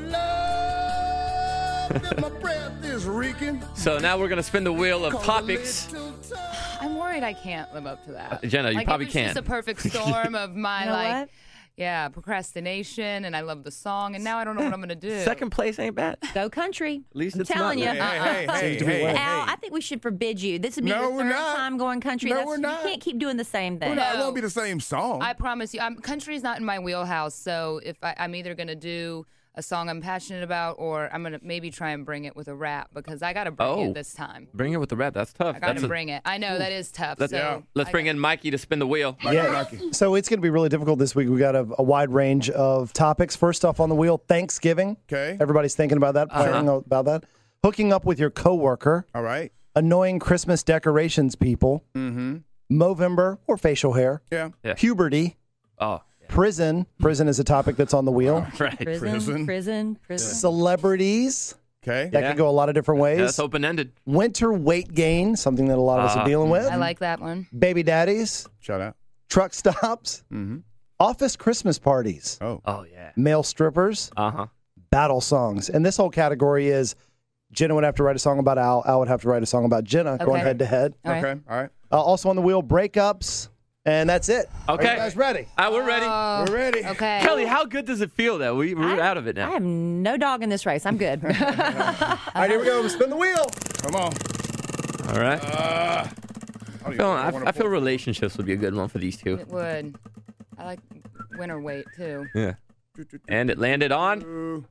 love if my breath is reeking. so now we're gonna spin the wheel of topics. I'm worried I can't live up to that. Uh, Jenna, you like, probably it's can't. just a perfect storm of my You know like, what? yeah, procrastination, and I love the song, and now I don't know what I'm gonna do. Second place ain't bad. Go country. At least I'm it's telling not. you. Hey, hey, hey, Seems to be hey, winning. hey. Al, I think we should forbid you. This would be No, your we're third not. time going country. No, That's, we're not. You can't keep doing the same thing. Well, no, it No. won't be the same song. I promise you, I'm, country's not in my wheelhouse. So if I, I'm either gonna do a song I'm passionate about, or I'm gonna maybe try and bring it with a rap because I gotta bring Oh. it this time. Bring it with the rap. That's tough. I gotta That's a- bring it. I know that is tough. Let's, so let's I bring in Mikey to spin the wheel. Yeah. So it's going to be really difficult this week. We got a, a wide range of topics. First off on the wheel, Thanksgiving. Okay. Everybody's thinking about that, planning Uh-huh. about that. Hooking up with your coworker. All right. Annoying Christmas decorations people. Mm-hmm. Movember or facial hair. Yeah. Yeah. Puberty. Oh, Prison. Prison is a topic that's on the wheel. right. Prison, Prison. prison, prison. Celebrities. Okay. That Yeah. could go a lot of different ways. Yeah, that's open ended. Winter weight gain, something that a lot of us Uh, are dealing with. I like that one. Baby daddies. Shout out. Truck stops. Mm-hmm. Office Christmas parties. Oh. Oh yeah. Male strippers. Uh huh. Battle songs. And this whole category is Jenna would have to write a song about Al. Al would have to write a song about Jenna, going Okay. head to head. All right. Okay. All right. Uh, also on the wheel, breakups. And that's it. Okay. Are you guys ready? Uh, we're ready. Oh, We're ready. okay. Kelly, how good does it feel that we, we're I- out of it now? I have no dog in this race. I'm good. All right, here we go. Spin the wheel. Come on. All right. Uh, I feel, I, I feel relationships would be a good one for these two. It would. I like winter weight too. Yeah. And it landed on. Ooh.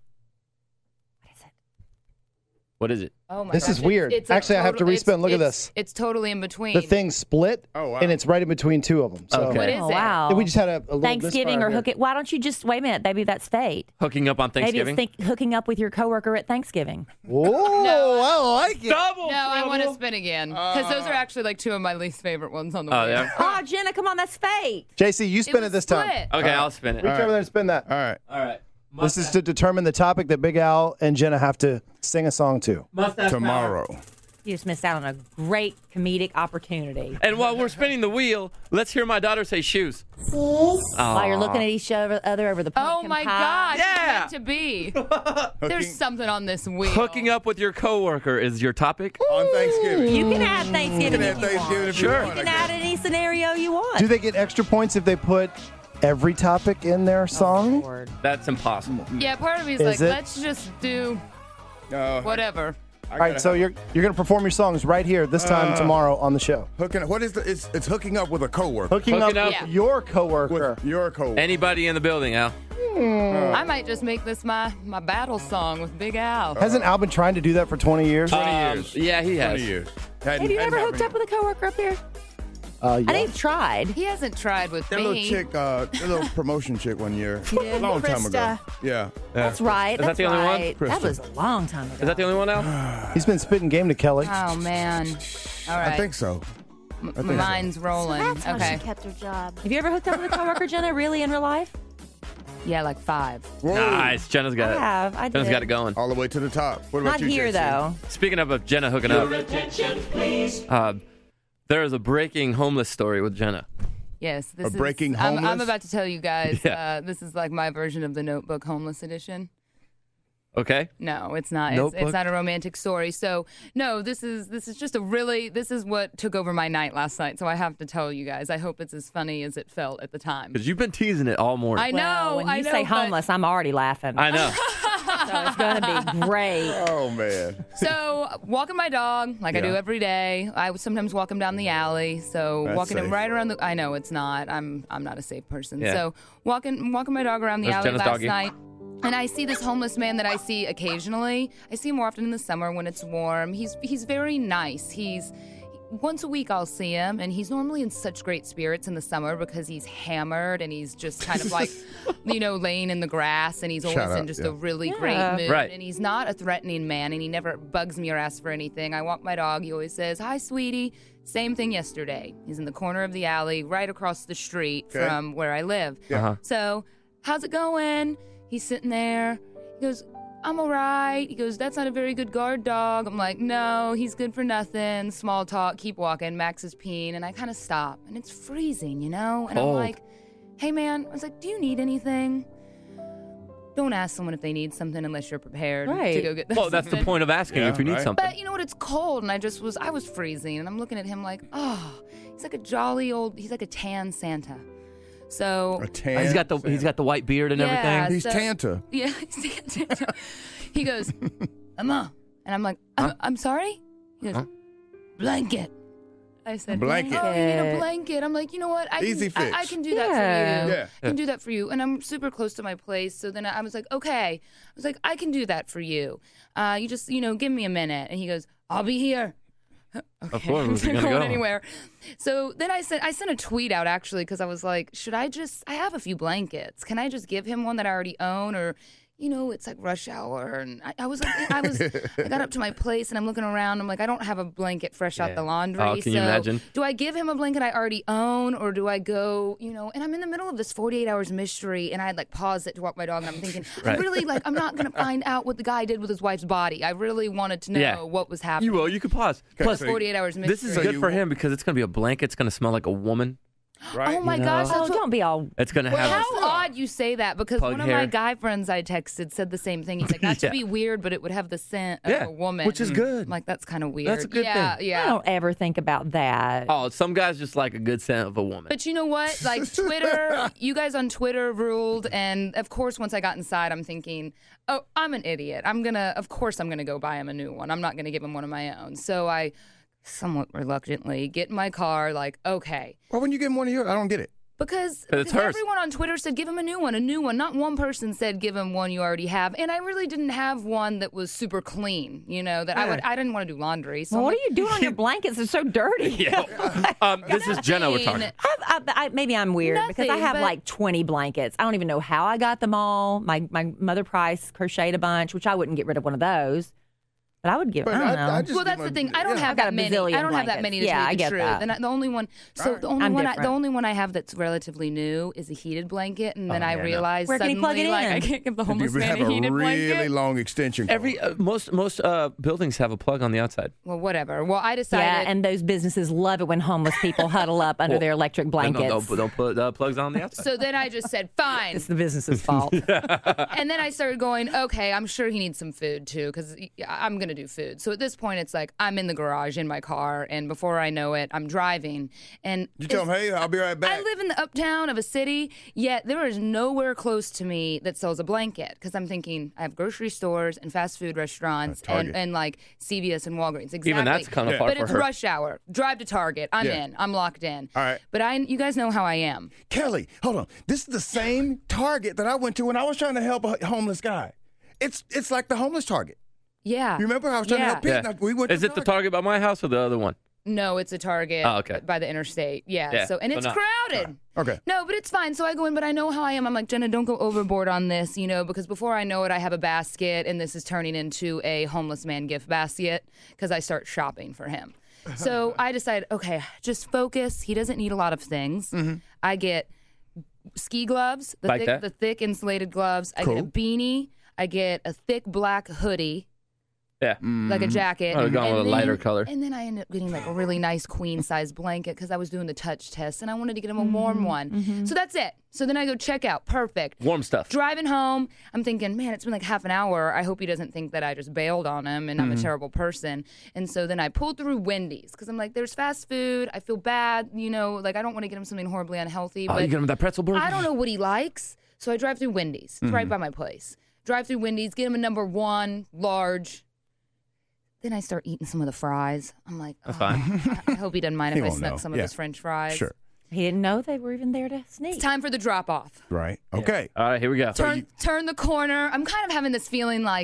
What is it? Oh my This gosh. is weird. It's- it's a Actually, I have to total- respin. it's- Look at it's- this. It's totally in between. The thing split, Oh, wow. and it's right in between two of them. So Okay. What is oh, it? wow. we just had a, a little Thanksgiving misfire or here. hook it. Why don't you just wait a minute, baby? That's fate. Hooking up on Thanksgiving? Maybe it's think, hooking up with your coworker at Thanksgiving. Whoa, I like it. Double No, I want to trouble. spin again because those are actually like two of my least favorite ones on the Oh, wheel. yeah? Oh, Jenna, come on, that's fate. J C, you spin it, was this time. split. Okay, I'll spin it. Reach over there and spin that. All right. All right. This is to determine the topic that Big Al and Jenna have to sing a song to. Mustache Tomorrow. You just missed out on a great comedic opportunity. And while we're spinning the wheel, let's hear my daughter say shoes. While you're looking at each other over the Oh pumpkin my pie. gosh! it's Yeah. meant to be. There's something on this wheel. Hooking up with your coworker is your topic. On Thanksgiving. You can add Thanksgiving You if can you add Thanksgiving want. if you Sure. want. You can add any scenario you want. Do they get extra points if they put every topic in their song? Lord. That's impossible. Yeah, part of me is, Is like, it? let's just do Uh, whatever. I All right, gotta so have- you're you're gonna perform your songs right here this time Uh, tomorrow on the show. hooking. What is the? It's it's hooking up with a coworker. Hooking, Hooking up, up- with Yeah. your coworker. With your coworker. Anybody in the building, Al? I might just make this my my battle song with Big Al. Hasn't Al been trying to do that for twenty years? twenty Um, years. yeah, he has. Twenty years. Hadn't- Have you hadn't ever hooked happened up with a coworker up here? Uh, I yeah. think tried. He hasn't tried with That me. little chick, uh, that little promotion chick one year. did? A long time ago. Krista. Yeah. That's right. Is that That's the only one? right. That Krista. was a long time ago. Is that the only one, Al? He's been spitting game to Kelly. Oh man! All right, I think so. M- think so. mine's rolling. That's how okay, she kept her job. Have you ever hooked up with a coworker, Jenna? Really in real life? yeah, like five. Whoa. Nice. Jenna's got I it. have. I Jenna's did. got it going. All the way to the top. What about Not you, here J C? though. Speaking of uh, Jenna hooking up, uh, there is a breaking homeless story with Jenna. Yes, this A breaking is. I'm, I'm homeless? about to tell you guys. Yeah. Uh, this is like my version of the Notebook Homeless Edition. Okay? No, it's not. It's, Notebook? it's not a romantic story. So no, this is this is just a really this is what took over my night last night. So I have to tell you guys. I hope it's as funny as it felt at the time. Because you've been teasing it all morning. I Well, know. when you I know, say but- homeless, I'm already laughing. I know. So it's going to be great. Oh, man. So walking my dog like I do Yeah. every day. I would sometimes walk him down the alley. So That's walking him safe. right around the. I know it's not. I'm I'm not a safe person. Yeah. So walking walking my dog around the That's alley Jenna's last doggy. night. And I see this homeless man that I see occasionally. I see him more often in the summer when it's warm. He's he's very nice. He's once a week I'll see him, and he's normally in such great spirits in the summer because he's hammered and he's just kind of like, you know, laying in the grass, and he's always Shout in out, just yeah. a really Yeah. great mood. Right. And he's not a threatening man, and he never bugs me or asks for anything. I walk my dog. He always says, "Hi, sweetie." Same thing yesterday. He's in the corner of the alley right across the street Okay. from where I live. Uh-huh. So, how's it going? He's sitting there. He goes, "I'm all right." He goes, "That's not a very good guard dog." I'm like, "No, he's good for nothing." Small talk, keep walking. Max is peeing, and I kind of stop. And it's freezing, you know? And Cold. I'm like, "Hey, man," I was like, "Do you need anything?" Don't ask someone if they need something unless you're prepared to Right. go get them Well, that's the something. point of asking Yeah, if you need right. something. But you know what? It's cold, and I just was, I was freezing, and I'm looking at him like, oh, he's like a jolly old, he's like a tan Santa. So A tan. he's got the he's got the white beard and Yeah, everything. He's so- Tanta. Yeah, he's Santa. He goes, "Emma," and I'm like, I'm, I'm sorry? He goes, Huh? "Blanket." I said, Blanket. "Oh, you need a Blanket. blanket." I'm like, you know what? I Easy can, I, I fix. can do that Yeah. for you. Yeah. I can do that for you. And I'm super close to my place. So then I was like, okay. I was like, I can do that for you. Uh, you just, you know, give me a minute. And he goes, "I'll be here." Okay, Of course, I'm where's he not gonna going go? anywhere. So then I sent I sent a tweet out actually because I was like, should I just? I have a few blankets. Can I just give him one that I already own, or, you know, it's like rush hour, and I, I was like, I was, I got up to my place and I'm looking around. I'm like, I don't have a blanket fresh out Yeah. the laundry. Oh, can so you imagine? do I give him a blanket I already own, or do I go, you know? And I'm in the middle of this forty-eight hours mystery, and I had like paused it to walk my dog, and I'm thinking, I Right. really like, I'm not gonna find out what the guy did with his wife's body. I really wanted to know Yeah. what was happening. You will. You can pause. Plus, so- forty-eight hours mystery. this is So good you for won't- him because it's going to be a blanket. It's going to smell like a woman. Right? Oh my You gosh, know? that's Oh, what, don't be all. It's going to have. how odd you say that, because Pug one of hair. my guy friends I texted said the same thing. He's like, "Not Yeah. to be weird, but it would have the scent of Yeah, a woman," which is good. I'm like, that's kind of weird. That's a good yeah, thing. Yeah, I don't ever think about that. Oh, some guys just like a good scent of a woman. But you know what? Like Twitter, you guys on Twitter ruled, and of course, once I got inside, I'm thinking, oh, I'm an idiot. I'm gonna, of course, I'm gonna go buy him a new one. I'm not gonna give him one of my own. So I, somewhat reluctantly, get in my car. Like, okay, Why wouldn't you give him one of yours? I don't get it. because, 'Cause it's because hers. everyone on Twitter said give him a new one, a new one. Not one person said give him one you already have, and I really didn't have one that was super clean. You know that I would. I didn't want to do laundry. So Well, I'm what are like, you doing on your blankets? They're so dirty. yeah. um, this is Jenna we're talking. Nothing. I, I, I, maybe I'm weird because I Nothing, have but- like twenty blankets. I don't even know how I got them all. My my mother Price crocheted a bunch, which I wouldn't get rid of one of those. But I would give. But I don't I- know. I just Well, give that's the him a- thing. I don't yeah. have I've got that a many. bazillion I don't have that blankets. many. To Yeah, tell you I the get truth. that. And I, the only one, so the only I'm one, I, the different. only one I have that's relatively new is a heated blanket. And then Oh, I yeah, no. realized Where can you suddenly, plug it like, in? I can't give the You homeless would man have a a heated really blanket. long extension cord. Every uh, most most uh, buildings have a plug on the outside. Well, whatever. Well, I decided. yeah, and those businesses love it when homeless people huddle up under Well, their electric No, blankets. don't, don't put uh, plugs on the outside. so then I just said, fine. It's the business's fault. And then I started going, okay, I'm sure he needs some food too, because I'm going to do food. So at this point, it's like I'm in the garage in my car, and before I know it, I'm driving. And You tell him, hey, I'll be right back. I live in the uptown of a city, yet there is nowhere close to me that sells a blanket, because I'm thinking I have grocery stores and fast food restaurants Target. and, and like C V S and Walgreens. Exactly. Even that's kind of Yeah. far But for it's her. rush hour. Drive to Target. I'm Yeah. in. I'm locked in. All right. But I, you guys know how I am. Kelly, hold on. This is the same Target that I went to when I was trying to help a homeless guy. It's it's like the homeless Target. Yeah. You remember I was trying Yeah. to help Pete? Yeah. We went Is to it the Target by my house or the other one? No, it's a Target Oh, okay. by the interstate. Yeah. Yeah, So and so it's not- crowded. Okay. No, but it's fine. So I go in, but I know how I am. I'm like, Jenna, don't go overboard on this, you know, because before I know it, I have a basket, and this is turning into a homeless man gift basket because I start shopping for him. So I decided, okay, just focus. He doesn't need a lot of things. I get ski gloves, the Like thick, that? the thick insulated gloves. I get a Cool. beanie. I get a thick black hoodie, Yeah. like a jacket. I would've gone and with a lighter then- color. And then I ended up getting like a really nice queen size blanket because I was doing the touch test and I wanted to get him a warm one. So that's it. So then I go check out. Perfect. Warm stuff. Driving home, I'm thinking, man, it's been like half an hour. I hope he doesn't think that I just bailed on him and I'm a terrible person. And so then I pulled through Wendy's because I'm like, there's fast food. I feel bad, you know, like I don't want to get him something horribly unhealthy. Oh, but you get him that pretzel burger? I don't know what he likes. So I drive through Wendy's. It's right by my place. Drive through Wendy's, get him a number one, large. Then I start eating some of the fries. I'm like, That's oh, fine. I hope he doesn't mind He if I won't snuck know. some of Yeah. his French fries. Sure. He didn't know they were even there to sneak. It's time for the drop off. Right. Okay. All right, here we go. Turn turn the corner. I'm kind of having this feeling like,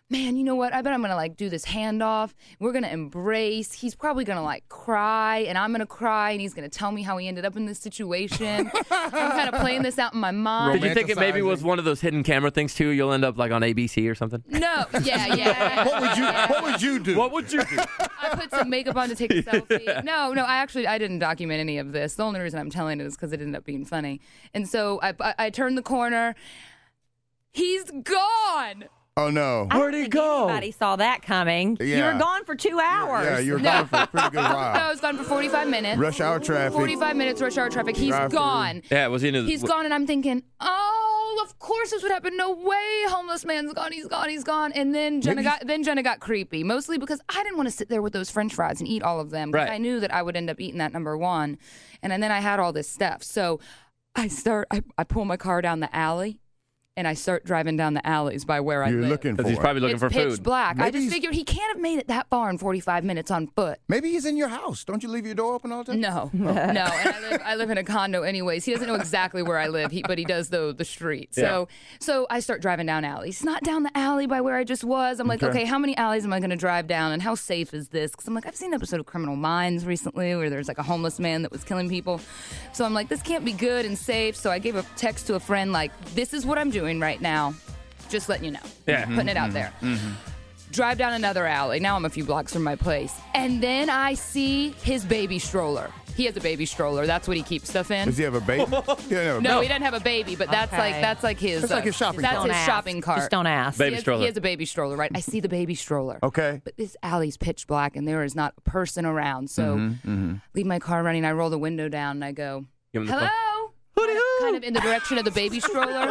man, you know what? I bet I'm going to like do this handoff. We're going to embrace. He's probably going to like cry and I'm going to cry and he's going to tell me how he ended up in this situation. I'm kind of playing this out in my mind. Did you think it maybe was one of those hidden camera things too? You'll end up like on A B C or something? No. Yeah, yeah. What would you What would you do? What would you do? I put some makeup on to take a selfie. Yeah. No, no, I actually I didn't document any of this. The only reason I'm telling it is because it ended up being funny. And so I, I, I turned the corner. He's gone. Oh, no. Where'd he go? Nobody saw that coming. Yeah. You were gone for two hours. Yeah, you were No. gone for a pretty good No, while. I was gone for forty-five minutes. Rush hour traffic. forty-five minutes, rush hour traffic. He's Drive-through. gone. Yeah, was he in his... He's gone, and I'm thinking, oh, of course this would happen. No way, homeless man's gone. He's gone. He's gone. And then Jenna Maybe- got then Jenna got creepy, mostly because I didn't want to sit there with those French fries and eat all of them. 'Cause Right. I knew that I would end up eating that number one, and, and then I had all this stuff. So I start. I, I pull my car down the alley. And I start driving down the alleys by where I You're live. looking for Because he's it. probably looking It's for pitch food. black. I Maybe just he's- figured he can't have made it that far in forty-five minutes on foot. Maybe he's in your house. Don't you leave your door open all the time? No, no. And I live, I live in a condo anyways. He doesn't know exactly where I live, he, but he does the the street. So so I start driving down alleys. Not down the alley by where I just was. I'm like, Okay. okay, how many alleys am I going to drive down and how safe is this? Because I'm like, I've seen an episode of Criminal Minds recently where there's like a homeless man that was killing people. So I'm like, this can't be good and safe. So I gave a text to a friend like, this is what I'm doing right now. Just letting you know. Yeah. Putting it out there. Drive down another alley. Now I'm a few blocks from my place. And then I see his baby stroller. He has a baby stroller. That's what he keeps stuff in. Does he have a baby? He doesn't have a No, baby. he doesn't have a baby, but that's Okay. like that's like his. That's like his shopping That's cart. his Don't ask. shopping cart. Just don't ask. Baby he has, stroller. He has a baby stroller, right? I see the baby stroller. Okay. But this alley's pitch black, and there is not a person around. So Mm-hmm. leave my car running. I roll the window down, and I go, Give him the "Hello." phone. Hooty-hoo. Kind of in the direction of the baby stroller.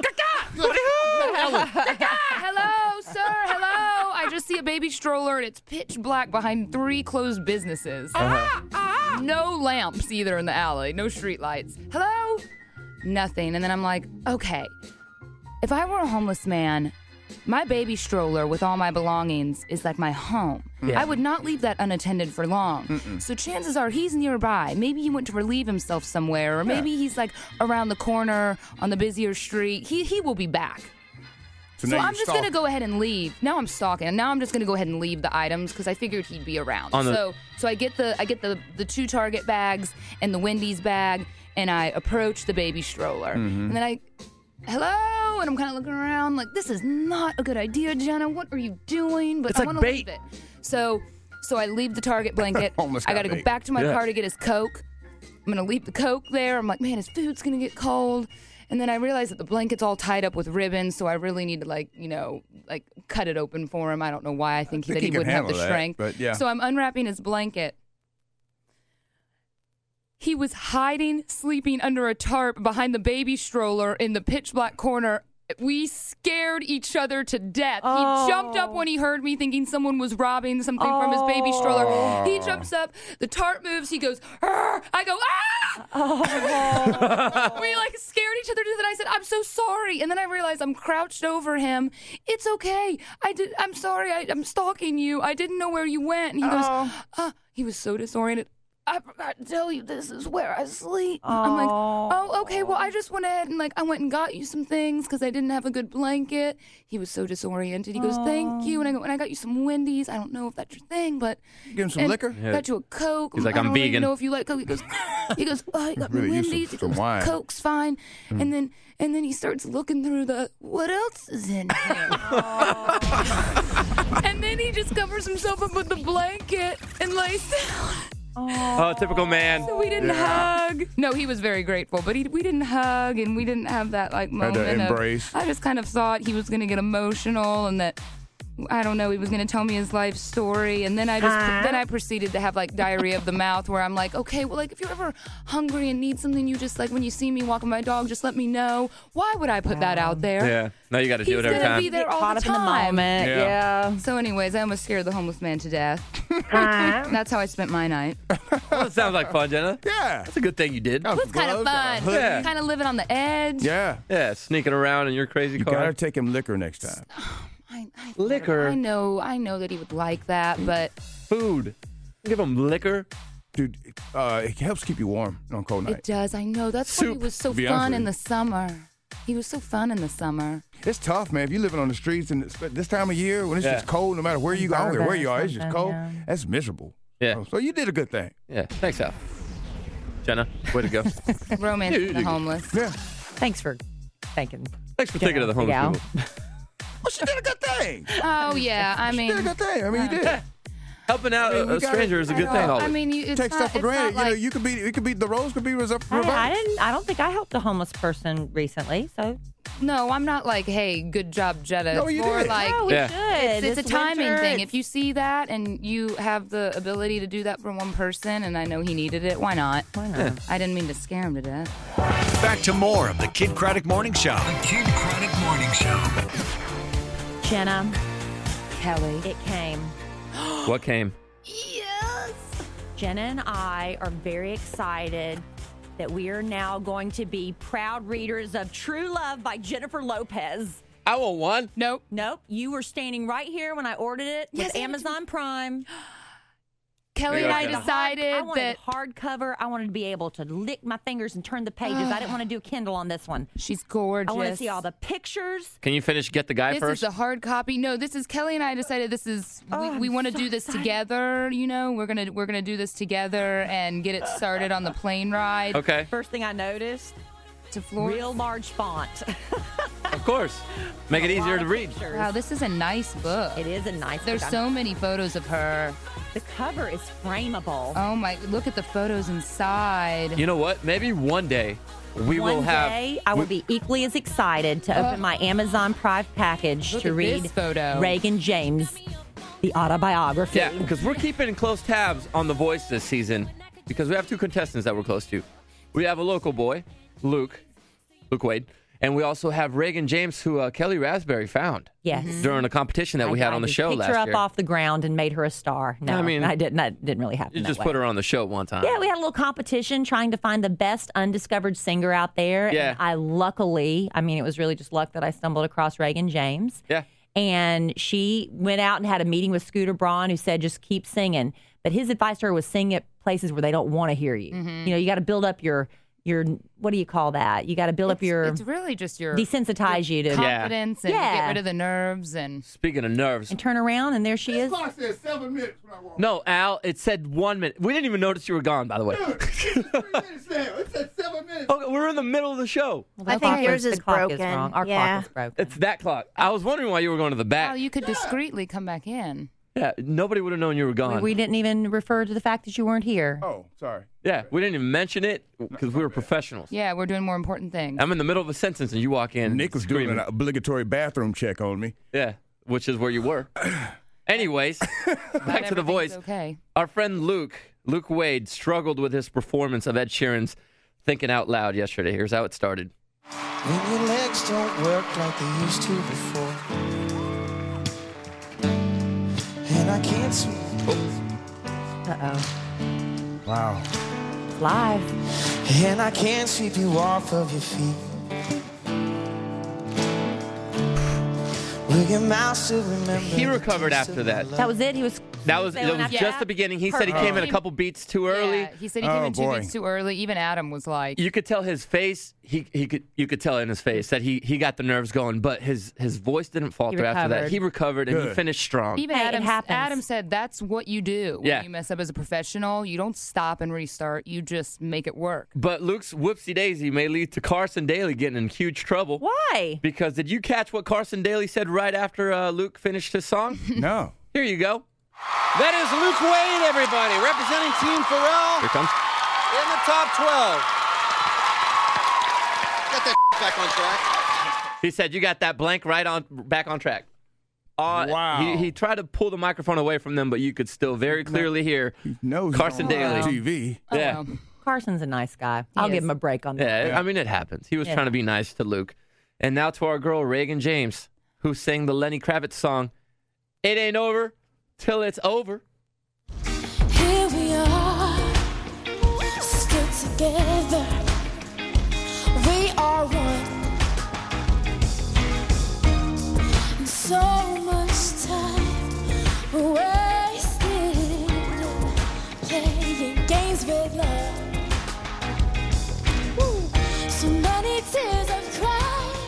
Hello, sir. Hello. I just see a baby stroller and it's pitch black behind three closed businesses. No lamps either in the alley. No street lights. Hello? Nothing. And then I'm like, okay, if I were a homeless man, my baby stroller with all my belongings is like my home. Yeah. I would not leave that unattended for long. Mm-mm. So chances are he's nearby. Maybe he went to relieve himself somewhere, or maybe he's like around the corner on the busier street. He he will be back. So, So, now I'm you're just going to stalking. go ahead and leave. Now I'm stalking. And now I'm just going to go ahead and leave the items because I figured he'd be around. On the- so so I get the I get the the two Target bags and the Wendy's bag and I approach the baby stroller. Mm-hmm. And then I hello, and I'm kind of looking around like this is not a good idea, Jenna. What are you doing? But It's I like want to bait. leave it. So so I leave the Target blanket. Almost I got got to go bait. back to my Yeah. car to get his Coke. I'm going to leave the Coke there. I'm like, man, his food's going to get cold. And then I realized that the blanket's all tied up with ribbons, so I really need to, like, you know, like cut it open for him. I don't know why I think, think that he he can wouldn't have the handle that, strength. but yeah. So I'm unwrapping his blanket. He was hiding, sleeping under a tarp behind the baby stroller in the pitch black corner. We scared each other to death. Oh. He jumped up when he heard me thinking someone was robbing something from his baby stroller. He jumps up, the tarp moves, he goes, "Arr!" I go, ah! We like scared each other to death. I said, I'm so sorry. And then I realized I'm crouched over him. It's okay. I did I'm sorry. I, I'm stalking you. I didn't know where you went. And he goes, ah. He was so disoriented. I forgot to tell you this is where I sleep. I'm like, oh, okay. Well, I just went ahead and like I went and got you some things because I didn't have a good blanket. He was so disoriented. He goes, thank you. And I go, and I got you some Wendy's. I don't know if that's your thing, but Give him some and liquor? Yeah. Got you a Coke. He's like, I I'm don't even vegan. know if you like Coke. He goes, he goes, oh, you got me Really use some- Wendy's. He some goes, wine. Coke's fine. And then and then he starts looking through the what else is in here. And then he just covers himself up with the blanket and lays down. Oh, typical man. So we didn't hug. No, he was very grateful, but he, we didn't hug and we didn't have that like Had moment to of- embrace. I just kind of thought he was going to get emotional and that I don't know, he was going to tell me his life story, and then I just Huh? then I proceeded to have like diarrhea of the mouth where I'm like, okay, well, like if you're ever hungry and need something, you just like when you see me walking my dog, just let me know. Why would I put that out there? Yeah. Now you got to do He's it every gonna time. be there Get all caught the up in the time. moment. Yeah. Yeah. So, anyways, I almost scared the homeless man to death. Huh? That's how I spent my night. Well, it sounds like fun, Jenna. Yeah. That's a good thing you did. Got It was some kind of gloves, got a fun. hoodie. Yeah. Kind of living on the edge. Yeah. Yeah, sneaking around in your crazy You car. gotta take him liquor next time. I, I, Liquor. I know, I know that he would like that, but Food. Give him liquor. Dude, uh, it helps keep you warm on cold it nights. does. I know. That's why Soup, it was so to be fun honest in with the summer. He was so fun in the summer. It's tough, man. If you're living on the streets and it's- this time of year when it's Yeah. just cold, no matter where you go, I don't care where you are, it's just Something, cold. yeah. That's miserable. Yeah. So you did a good thing. Yeah. Thanks, Al. Jenna, way to go. Romance You- for the you- homeless. Yeah. Thanks for thanking. Thanks for thinking of the homeless Gal. people. Well, she did a good thing. Oh, yeah. I She mean, did a good thing. I mean, you did. Helping out I mean, a, we a gotta- stranger is a good I thing. know. Always. I mean, you, it's Take not, stuff for it's not granted. like, you know, you could be, it could be the roles could be reserved. Hey, I didn't. I don't think I helped a homeless person recently. So No, I'm not like, hey, good job, Jetta. No, It's you more did. like No, we Yeah. should. it's, it's a timing winter, thing. it's- If you see that and you have the ability to do that for one person, and I know he needed it, why not? Why not? I didn't mean to scare him to death. Back to more of the Kid Craddock Morning Show. The Kid Craddock Morning Show. Jenna, Kelly. it came. What came? Yes. Jenna and I are very excited that we are now going to be proud readers of True Love by Jennifer Lopez. I want one. Nope. Nope. You were standing right here when I ordered it with Yes, I Amazon Prime. Kelly and I Okay. decided I wanted that hardcover. I wanted to be able to lick my fingers and turn the pages. I didn't want to do a Kindle on this one. she's gorgeous. I want to see all the pictures. Can you finish Get the Guy This first? is a hard copy. No, this is Kelly and I decided this is Oh, we, I'm we want to so do this excited. together. You know, we're gonna we're gonna do this together and get it started on the plane ride Okay. First thing I noticed, to Florida. real large font. Of course. Make it A easier lot to of read. pictures. Wow, this is a nice book. It is a nice There's book. so many photos of her. The cover is frameable. Oh my! Look at the photos inside. You know what? Maybe one day we One will have. day, I will be equally as excited to open my Amazon Prime package Look to at read this photo. Reagan James, the autobiography. Yeah, because we're keeping close tabs on The Voice this season because we have two contestants that we're close to. We have a local boy, Luke, Luke Wade, and we also have Reagan James, who uh, Kelly Raspberry found Yes. during a competition that we I- had I on the just show picked last her up year. off the ground and made her a star. No, I mean, I didn't. That didn't really happen. You that just way. put her on the show one time. Yeah, we had a little competition trying to find the best undiscovered singer out there. Yeah. And I luckily, I mean, it was really just luck that I stumbled across Reagan James. Yeah. And she went out and had a meeting with Scooter Braun, who said, just keep singing. But his advice to her was sing at places where they don't want to hear you. Mm-hmm. You know, you got to build up your, your, what do you call that? You got to build up your, It's really just your desensitize you to confidence and Yeah. get rid of the nerves and. Speaking of nerves. and turn around, and there she is. Clock said seven minutes when I walked. No, Al, it said one minute. We didn't even notice you were gone, by the way. Three minutes now. It said seven minutes. Okay, we're in the middle of the show. The I think clock yours the is clock broken. wrong. Our Yeah. clock is broken. It's that clock. I was wondering why you were going to the back. Oh, you could discreetly come back in. Yeah, nobody would have known you were gone. We, we didn't even refer to the fact that you weren't here. Oh, sorry. yeah, we didn't even mention it because we were professionals. Yeah, we're doing more important things. I'm in the middle of a sentence and you walk in. Nick was screaming. doing an obligatory bathroom check on me. Yeah, which is where you were. Anyways, back to the everything's voice. okay. Our friend Luke, Luke Wade, struggled with his performance of Ed Sheeran's Thinking Out Loud yesterday. Here's how it started. When your legs don't work like they used to before, and I can't see. Uh-oh. Wow. Live. And I can't sweep you off of your feet. Will your mouth still remember? He recovered after that. That was it? He was That was, that failing was after just that? the beginning. He said he Perfect. came in a couple beats too early. Yeah, he said he came Oh, in two boy. beats too early. Even Adam was like, You could tell his face. He he could you could tell in his face that he he got the nerves going, but his his voice didn't falter after that. recovered. He recovered and he Good. finished strong. even Hey, it Adam, happens. Adam said that's what you do when Yeah. you mess up as a professional. You don't stop and restart. You just make it work. But Luke's whoopsie daisy may lead to Carson Daly getting in huge trouble. Why? Because did you catch what Carson Daly said right after uh, Luke finished his song? No. Here you go. That is Luke Wade, everybody, representing Team Pharrell Here comes. in the top twelve. Get that back on track. He said you got that blank right on back on track. Uh, Wow. He, he tried to pull the microphone away from them, but you could still very clearly hear No. Carson Daly. T V. Yeah. Oh, well. Carson's a nice guy. I'll is. give him a break on that. Yeah, I mean, it happens. He was Yeah. trying to be nice to Luke. And now to our girl, Reagan James, who sang the Lenny Kravitz song, It Ain't Over Till It's Over. Here we are, still together. We are one. And so much time wasted playing games with love. Woo. So many tears I've cried.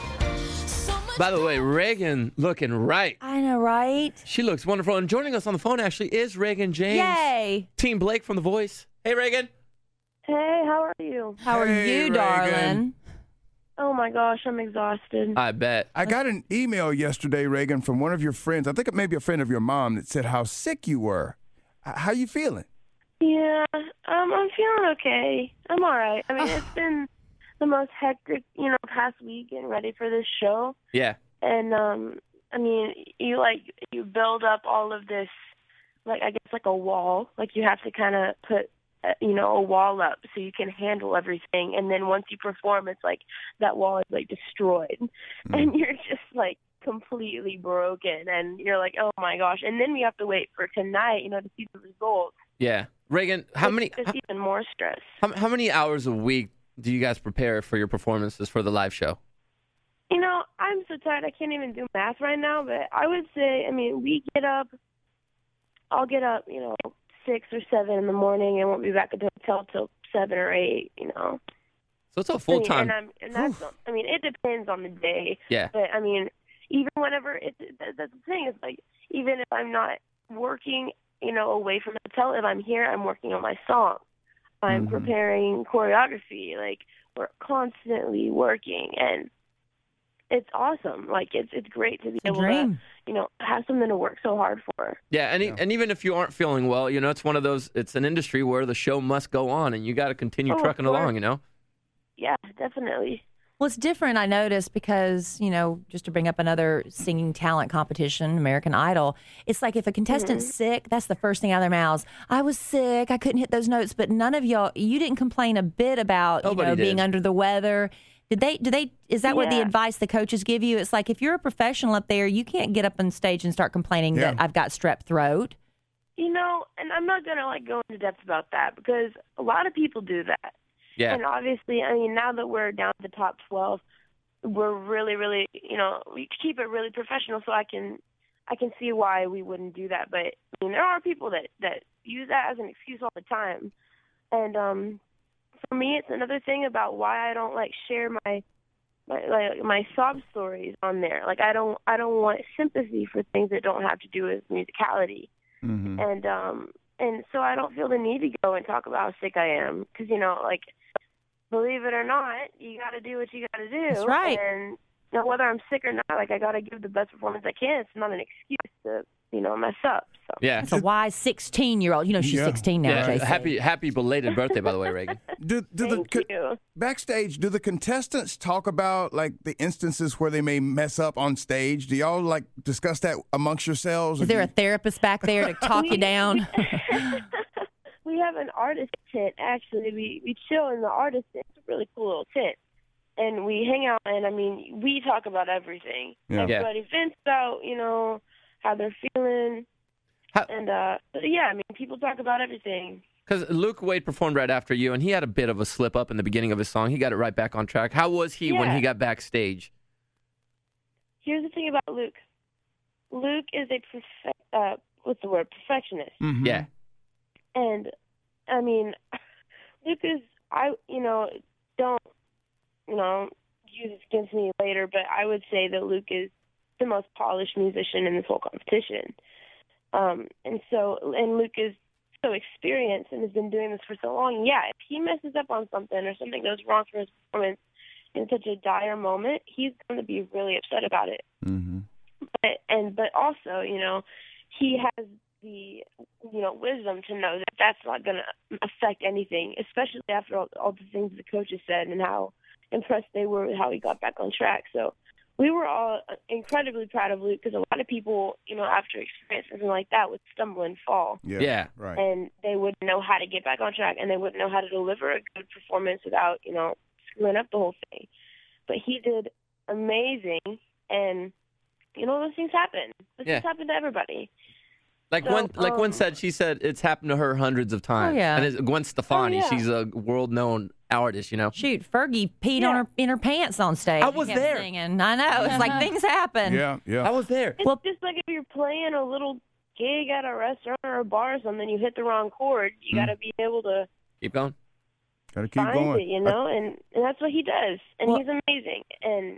By the way, Reagan looking right. I know, right? She looks wonderful. And joining us on the phone actually is Reagan James. Yay. Team Blake from The Voice. Hey, Reagan. Hey, how are you? How are Hey, you, darling? Reagan. Oh my gosh, I'm exhausted. I bet. I got an email yesterday, Reagan, from one of your friends. I think it may be a friend of your mom that said how sick you were. H- How you feeling? Yeah, um, I'm feeling okay. I'm all right. I mean, it's been the most hectic, you know, past week getting ready for this show. Yeah. And um, I mean, you like you build up all of this, like I guess like a wall. Like you have to kind of put, uh, you know, a wall up so you can handle everything. And then once you perform, it's like that wall is like destroyed, and you're just like completely broken. And you're like, oh my gosh. And then we have to wait for tonight, you know, to see the results. Yeah. Reagan, how It's many just even more stress. how, how many hours a week do you guys prepare for your performances for the live show? You know, I'm so tired I can't even do math right now, but I would say, I mean, we get up, I'll get up, you know, six or seven in the morning and won't be back at the hotel till seven or eight, you know. So it's a full time. And, I'm, and that's, I mean, it depends on the day. Yeah. But, I mean, even whenever, it, that, that's the thing, is like, even if I'm not working, you know, away from the hotel, if I'm here, I'm working on my song. I'm Mm-hmm. preparing choreography. Like, we're constantly working, and it's awesome. Like, it's it's great to be a able dream. to, you know, have something to work so hard for. Yeah, and, e- and even if you aren't feeling well, you know, it's one of those, it's an industry where the show must go on and you got to continue Oh, of trucking course. along, you know? Yeah, definitely. Well, it's different, I noticed, because, you know, just to bring up another singing talent competition, American Idol, it's like if a contestant's Mm-hmm. sick, that's the first thing out of their mouths. I was sick, I couldn't hit those notes, but none of y'all, you didn't complain a bit about, Nobody you know, did. being under the weather. Did they, do they, is that what the Yeah. advice the coaches give you? It's like if you're a professional up there, you can't get up on stage and start complaining Yeah. that I've got strep throat. You know, and I'm not going to, like, go into depth about that because a lot of people do that. Yeah. And obviously, I mean, now that we're down to the top twelve, we're really, really, you know, we keep it really professional. So I can, I can see why we wouldn't do that. But I mean, there are people that that use that as an excuse all the time. And um, for me, it's another thing about why I don't like share my, my like my sob stories on there. Like I don't, I don't want sympathy for things that don't have to do with musicality. Mm-hmm. And um, and so I don't feel the need to go and talk about how sick I am because you know, like. Believe it or not, you got to do what you got to do. That's right. And you know, whether I'm sick or not, like I got to give the best performance I can. It's not an excuse to, you know, mess up. So Yeah. It's a wise sixteen-year-old. You know, she's Yeah. sixteen now, Yeah. J C. Happy, happy belated birthday, by the way, Reagan. Do, do the thank co- you. backstage, do the contestants talk about like the instances where they may mess up on stage? Do y'all like discuss that amongst yourselves? Is there a therapist back there to talk you down? We have an artist tent. Actually, we we chill in the artist tent. It's a really cool little tent, and we hang out. And I mean, we talk about everything. Yeah. Yeah. Everybody vents out, you know, how they're feeling. How- And uh, but yeah, I mean, people talk about everything. Because Luke Wade performed right after you, and he had a bit of a slip up in the beginning of his song. He got it right back on track. How was he when Yeah. he got backstage? Here's the thing about Luke. Luke is a perfect, uh, what's the word, perfectionist. Mhm. Yeah. And I mean, Luke is, I, you know, don't, you know, use this against me later, but I would say that Luke is the most polished musician in this whole competition. Um, and so, and Luke is so experienced and has been doing this for so long. Yeah, if he messes up on something or something goes wrong for his performance in such a dire moment, he's going to be really upset about it. Mm-hmm. But, and but also, you know, he has the you know wisdom to know that that's not going to affect anything, especially after all, all the things the coaches said and how impressed they were with how he got back on track. So we were all incredibly proud of Luke because a lot of people, you know, after experiences something like that would stumble and fall. Yeah. Yeah. Right. And they wouldn't know how to get back on track, and they wouldn't know how to deliver a good performance without, you know, screwing up the whole thing. But he did amazing, and you know, those things happen. Those Yeah. things happen to everybody. Like So, Gwen, like Gwen um, said, she said it's happened to her hundreds of times. Oh, yeah. And it's Gwen Stefani, Oh, yeah. she's a world-known artist, you know. Shoot, Fergie peed on Yeah. her in her pants on stage. I was and kept there. Singing. I know. It's like things happen. Yeah. Yeah. I was there. It's just like if you're playing a little gig at a restaurant or a bar or something, you hit the wrong chord. You got to be able to Keep going. Gotta keep find going. it, you know, and, and that's what he does. And Well- he's amazing. And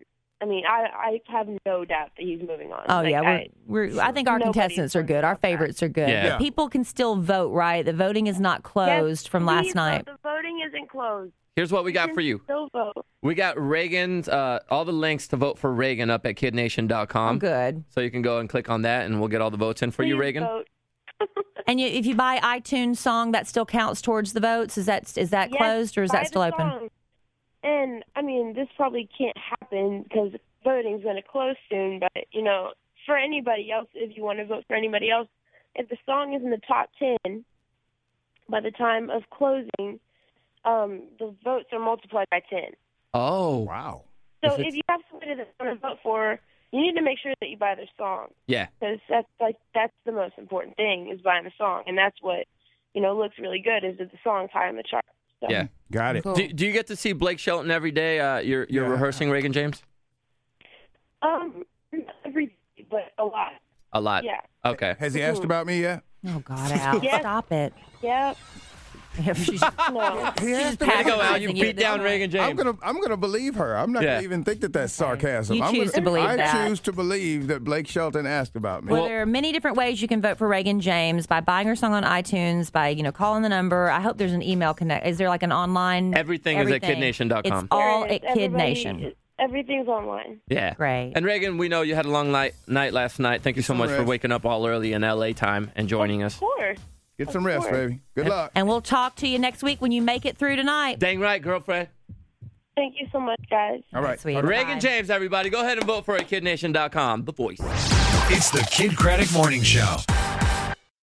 I mean, I, I have no doubt that he's moving on. Oh Like, yeah, I, we're, we're I think our Nobody's contestants are good. Our favorites are good. Yeah. But people can still vote, right? The voting is not closed Yes, from last please, night. The voting isn't closed. Here's what we got for you. Still vote. We got Reagan's, uh, all the links to vote for Reagan up at kid nation dot com. Oh, good. So you can go and click on that, and we'll get all the votes in for you, Please Reagan. vote. And you, if you buy iTunes song, that still counts towards the votes. Is that is that Yes, closed or is buy that still the open? song. And I mean, this probably can't happen because voting's going to close soon. But you know, for anybody else, if you want to vote for anybody else, if the song is in the top ten by the time of closing, um, the votes are multiplied by ten. Oh. Wow. So If if, it's- you have somebody that you want to vote for, you need to make sure that you buy their song. Yeah. Because that's like that's the most important thing is buying the song, and that's what you know looks really good is that the song's high on the chart. So. Yeah. Got it. Do, do you get to see Blake Shelton every day? Uh, you're you're Yeah. rehearsing, Reagan James? Um, not every day, but a lot. A lot. Yeah. Okay. Has he asked about me yet? Oh God, Al, Yes. stop it. Yeah. She's No. He asked Way to go, Al. patronizing You you beat at this down point. Reagan James. I'm gonna I'm gonna believe her. I'm not Yeah. gonna even think that that's sarcasm. You I'm choose gonna, to believe I that. choose to believe that Blake Shelton asked about me. Well, there are many different ways you can vote for Reagan James by buying her song on iTunes, by you know calling the number. I hope there's an email connect. Is there like an online? Everything is at kid nation dot com. It's all There is. at Kid Everybody- Nation. Everything's online. Yeah. Great. And Reagan, we know you had a long night, night last night. Thank you so some much for rest. waking up all early in L A time and joining us. Of course. Get some Of rest, course. baby. Good luck. And we'll talk to you next week when you make it through tonight. Dang right, girlfriend. Thank you so much, guys. All right. Sweet. Reagan Bye. James, everybody. Go ahead and vote for at kid nation dot com. The voice. It's the Kid Craddock Morning Show.